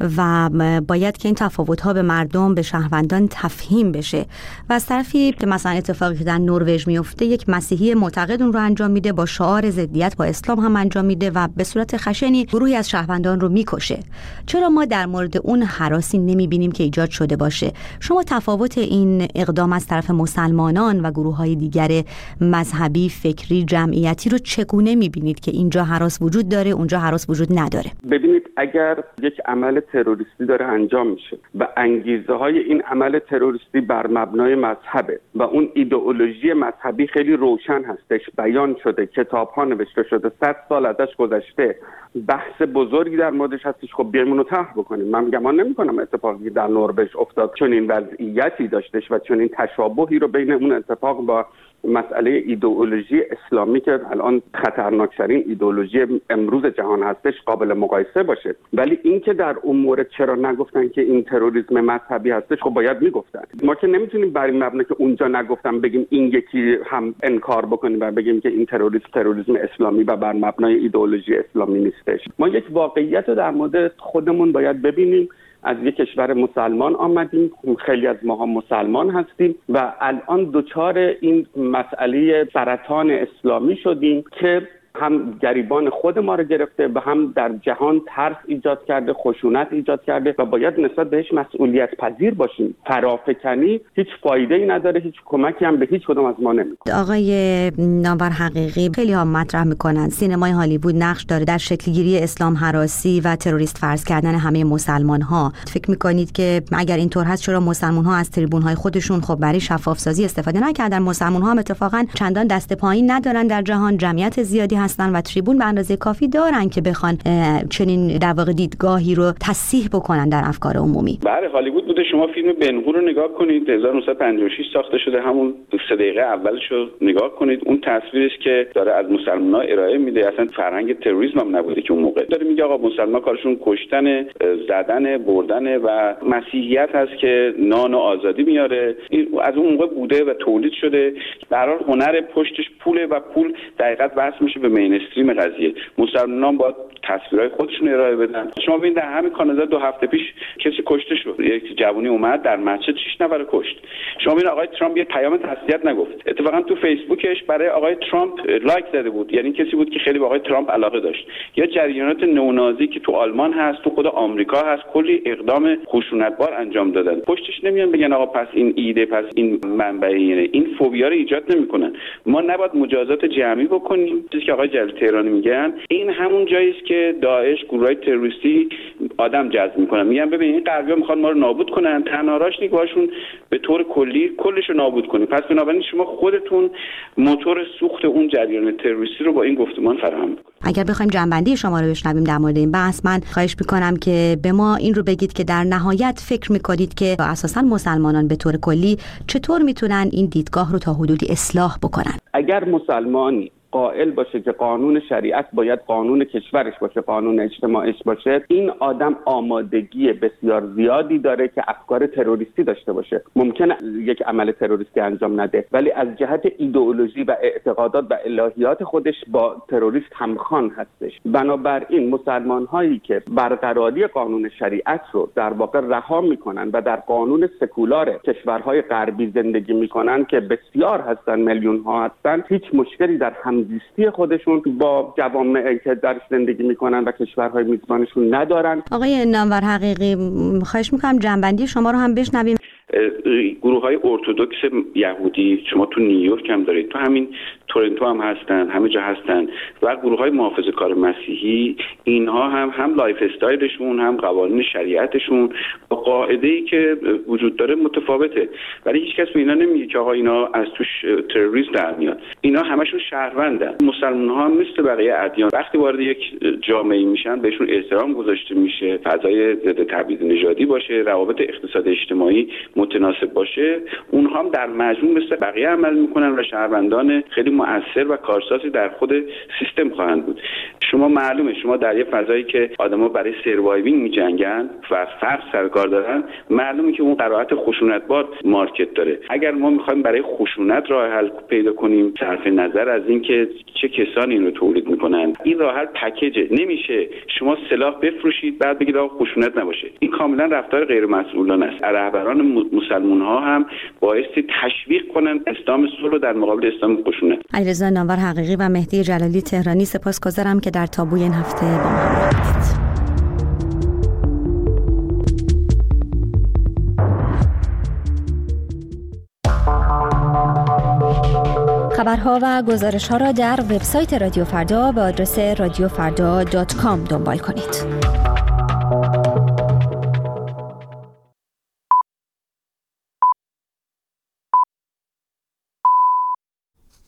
و باید که این تفاوت‌ها به مردم، به شهروندان تفهیم بشه و از طرفی مثلا اتفاقی که در نروژ میفته یک مسیحی معتقد اون رو انجام میده، با شعار ضدیت با اسلام هم انجام میده و به صورت خشنی گروهی از شهروندان رو میکشه. چرا ما در مورد اون هراسی نمیبینیم که ایجاد شده باشه؟ شما تفاوت این اقدام از طرف مسلمانان و گروه‌های دیگر مذهبی، فکری، جمعیتی رو چگونه میبینید که اینجا هراس وجود داره، اونجا هراس وجود نداره؟ ببینید، اگر یک عمل تروریستی داره انجام میشه و انگیزه های این عمل تروریستی بر مبنای مذهبه و اون ایدئولوژی مذهبی خیلی روشن هستش، بیان شده، کتاب ها نوشته شده، 100 سال ازش گذشته، بحث بزرگی در موردش هستش، خب بیایم اونو طرح بکنیم. من گمان نمی‌کنم اتفاقی در نروژ افتاد چون این وضعیتی داشتش و چون این تشابهی رو بین اون اتفاق با مسئله ایدئولوژی اسلامی که الان خطرناکترین ایدئولوژی امروز جهان هستش قابل مقایسه باشه. ولی این که در اون مورد چرا نگفتن که این تروریسم مذهبی هستش، خب باید میگفتن. ما که نمیتونیم بر این مبنا که اونجا نگفتم بگیم این یکی هم انکار بکنیم و بگیم که این تروریسم اسلامی و بر مبنای ایدئولوژی اسلامی نیستش. ما یک واقعیت رو در مورد خودمون باید ببینیم. از یک کشور مسلمان آمدیم، خیلی از ماها مسلمان هستیم و الان دچار این مسئله سرطان اسلامی شدیم که هم گریبان خود ما رو گرفته و هم در جهان ترس ایجاد کرده، خشونت ایجاد کرده و باید نسبت بهش مسئولیت پذیر باشیم. فرافکنی هیچ فایده‌ای نداره، هیچ کمکی هم به هیچ کدوم از ما نمیکنه. آقای نامور حقیقی، خیلی ها مطرح میکنن سینمای هالیوود نقش داره در شکلگیری اسلام هراسی و تروریست فرض کردن همه مسلمان ها. فکر میکنید که اگر اینطور هست چرا مسلمان ها از تریبون های خودشون خب برای شفاف سازی استفاده نکردن؟ مسلمان ها هم اتفاقا چندان دست پایین ندارن، در جهان جمعیت زیادی هستن و تریبون به اندازه کافی دارن که بخوان چنین در واقع دیدگاهی رو تصحیح بکنن در افکار عمومی. بله، هالیوود بوده. شما فیلم بن هور رو نگاه کنید، 1956 ساخته شده، همون 3 دقیقه اولش رو نگاه کنید. اون تصویرش که داره از مسلمان‌ها ارائه میده، اصلا فرهنگ تروریسم هم نبوده که اون موقع. داره میگه آقا مسلمان کارشون کشتن، زدن، بردن و مسیحیت هست که نان و آزادی میاره. این از اون موقع بوده و تولید شده. در حال هنر پشتش پوله و پول دقیقاً وصل میشه به مینستریم قضیه. مسلمانان با تصویرهای خودشون ارائه بدن. شما ببینید در همین کانادا 2 هفته پیش کسی کشته شد، یک جوونی اومد در مسجد 6 نفر کشت. شما ببینید آقای ترامپ یه پیام تسلیت نگفت، اتفاقا تو فیسبوکش برای آقای ترامپ لایک زده بود، یعنی کسی بود که خیلی به آقای ترامپ علاقه داشت. یا جریانات نونازی که تو آلمان هست، تو خود آمریکا هست، کلی اقدام خشونتبار انجام دادن. پشتش نمیان بگن آقا پس این ایده، پس این منبع، یعنی این فوبیا رو ایجاد نمیکنن. ما نباید مجازات جمعی بکنیم. چیزی که آقای جلیل تهرانی میگن این همون جایی است که داعش، گروه‌های تروریستی آدم جذب میکنن. میگن ببین این غربی‌ها میخوان ما رو نابود کنن، تنها راهش اینه که باشون به طور کلی کلش رو نابود کنیم. پس بنابراین شما خودتون موتور سوخت اون جریان تروریستی رو با این گفتمان فراهم کنید. اگر بخوایم جنبندی شما رو بشنویم در مورد این بحث، من خواهش میکنم که به ما این رو بگید که در نهایت فکر میکنید که اساساً مسلمانان به طور کلی چطور میتونن این دیدگاه رو تا حدودی اصلاح بکنن؟ اگر مسلمانی قائل باشه که قانون شریعت باید قانون کشورش باشه، قانون اجتماعش باشه، این آدم آمادگی بسیار زیادی داره که افکار تروریستی داشته باشه. ممکنه یک عمل تروریستی انجام نده، ولی از جهت ایدئولوژی و اعتقادات و الهیات خودش با تروریست همخوان هستش. بنابراین مسلمان هایی که برقراری قانون شریعت رو در واقع رها میکنن و در قانون سکولار کشورهای غربی زندگی میکنن که بسیار هستن، میلیون ها هستن، هیچ مشکلی در همزیستی خودشون با جوامعی که درش زندگی میکنن و کشورهای میزبانشون ندارن. آقای نامور حقیقی، خواهش میکنم جنبندی شما رو هم بشنویم. گروه‌های ارتدوکس یهودی شما تو نیویورک هم دارید، تو همین تورنتو هم هستن، همه جا هستن، و گروه‌های محافظه‌کار مسیحی، اینها هم لایف استایلشون هم قوانین شریعتشون با قاعده‌ای که وجود داره متفاوته، ولی هیچ کس به اینا نمیگه که آقا اینا از توش تروریسم در میاد. اینا همشون شهروندن. مسلمان‌ها هم مثل بقیه ادیان وقتی وارد یک جامعه میشن بهشون احترام گذاشته میشه، فضای ضد تبعیض نژادی باشه، روابط اقتصادی اجتماعی متناسب باشه، اونها هم در مجموع مثل بقیه عمل میکنن و شهروندان خیلی مؤثر و کارسازی در خود سیستم خواهند بود. شما معلومه شما در یه فضایی که آدما برای سروایوینگ میجنگن و فقر سرکار دارن، معلومه که اون قرائت خشونتبار مارکت داره. اگر ما میخوایم برای خشونت راه حل پیدا کنیم، صرف نظر از اینکه چه کسانی اینو تولید میکنن، این راه حل پکیجه. نمیشه شما سلاح بفروشید بعد بگید آقا خشونت نباشه. این کاملا رفتار غیر مسئولانه است. رهبران مسلمان ها هم بایستی تشویق کنن اسلام صلح رو در مقابل اسلام خشونت. علیرضا نامور حقیقی و مهدی جلالی تهرانی، سپاسگزارم که در تابوی این هفته با ما همراه بودید. خبرها و گزارش‌ها را در وبسایت رادیو فردا به آدرس radiofrda.com دنبال کنید.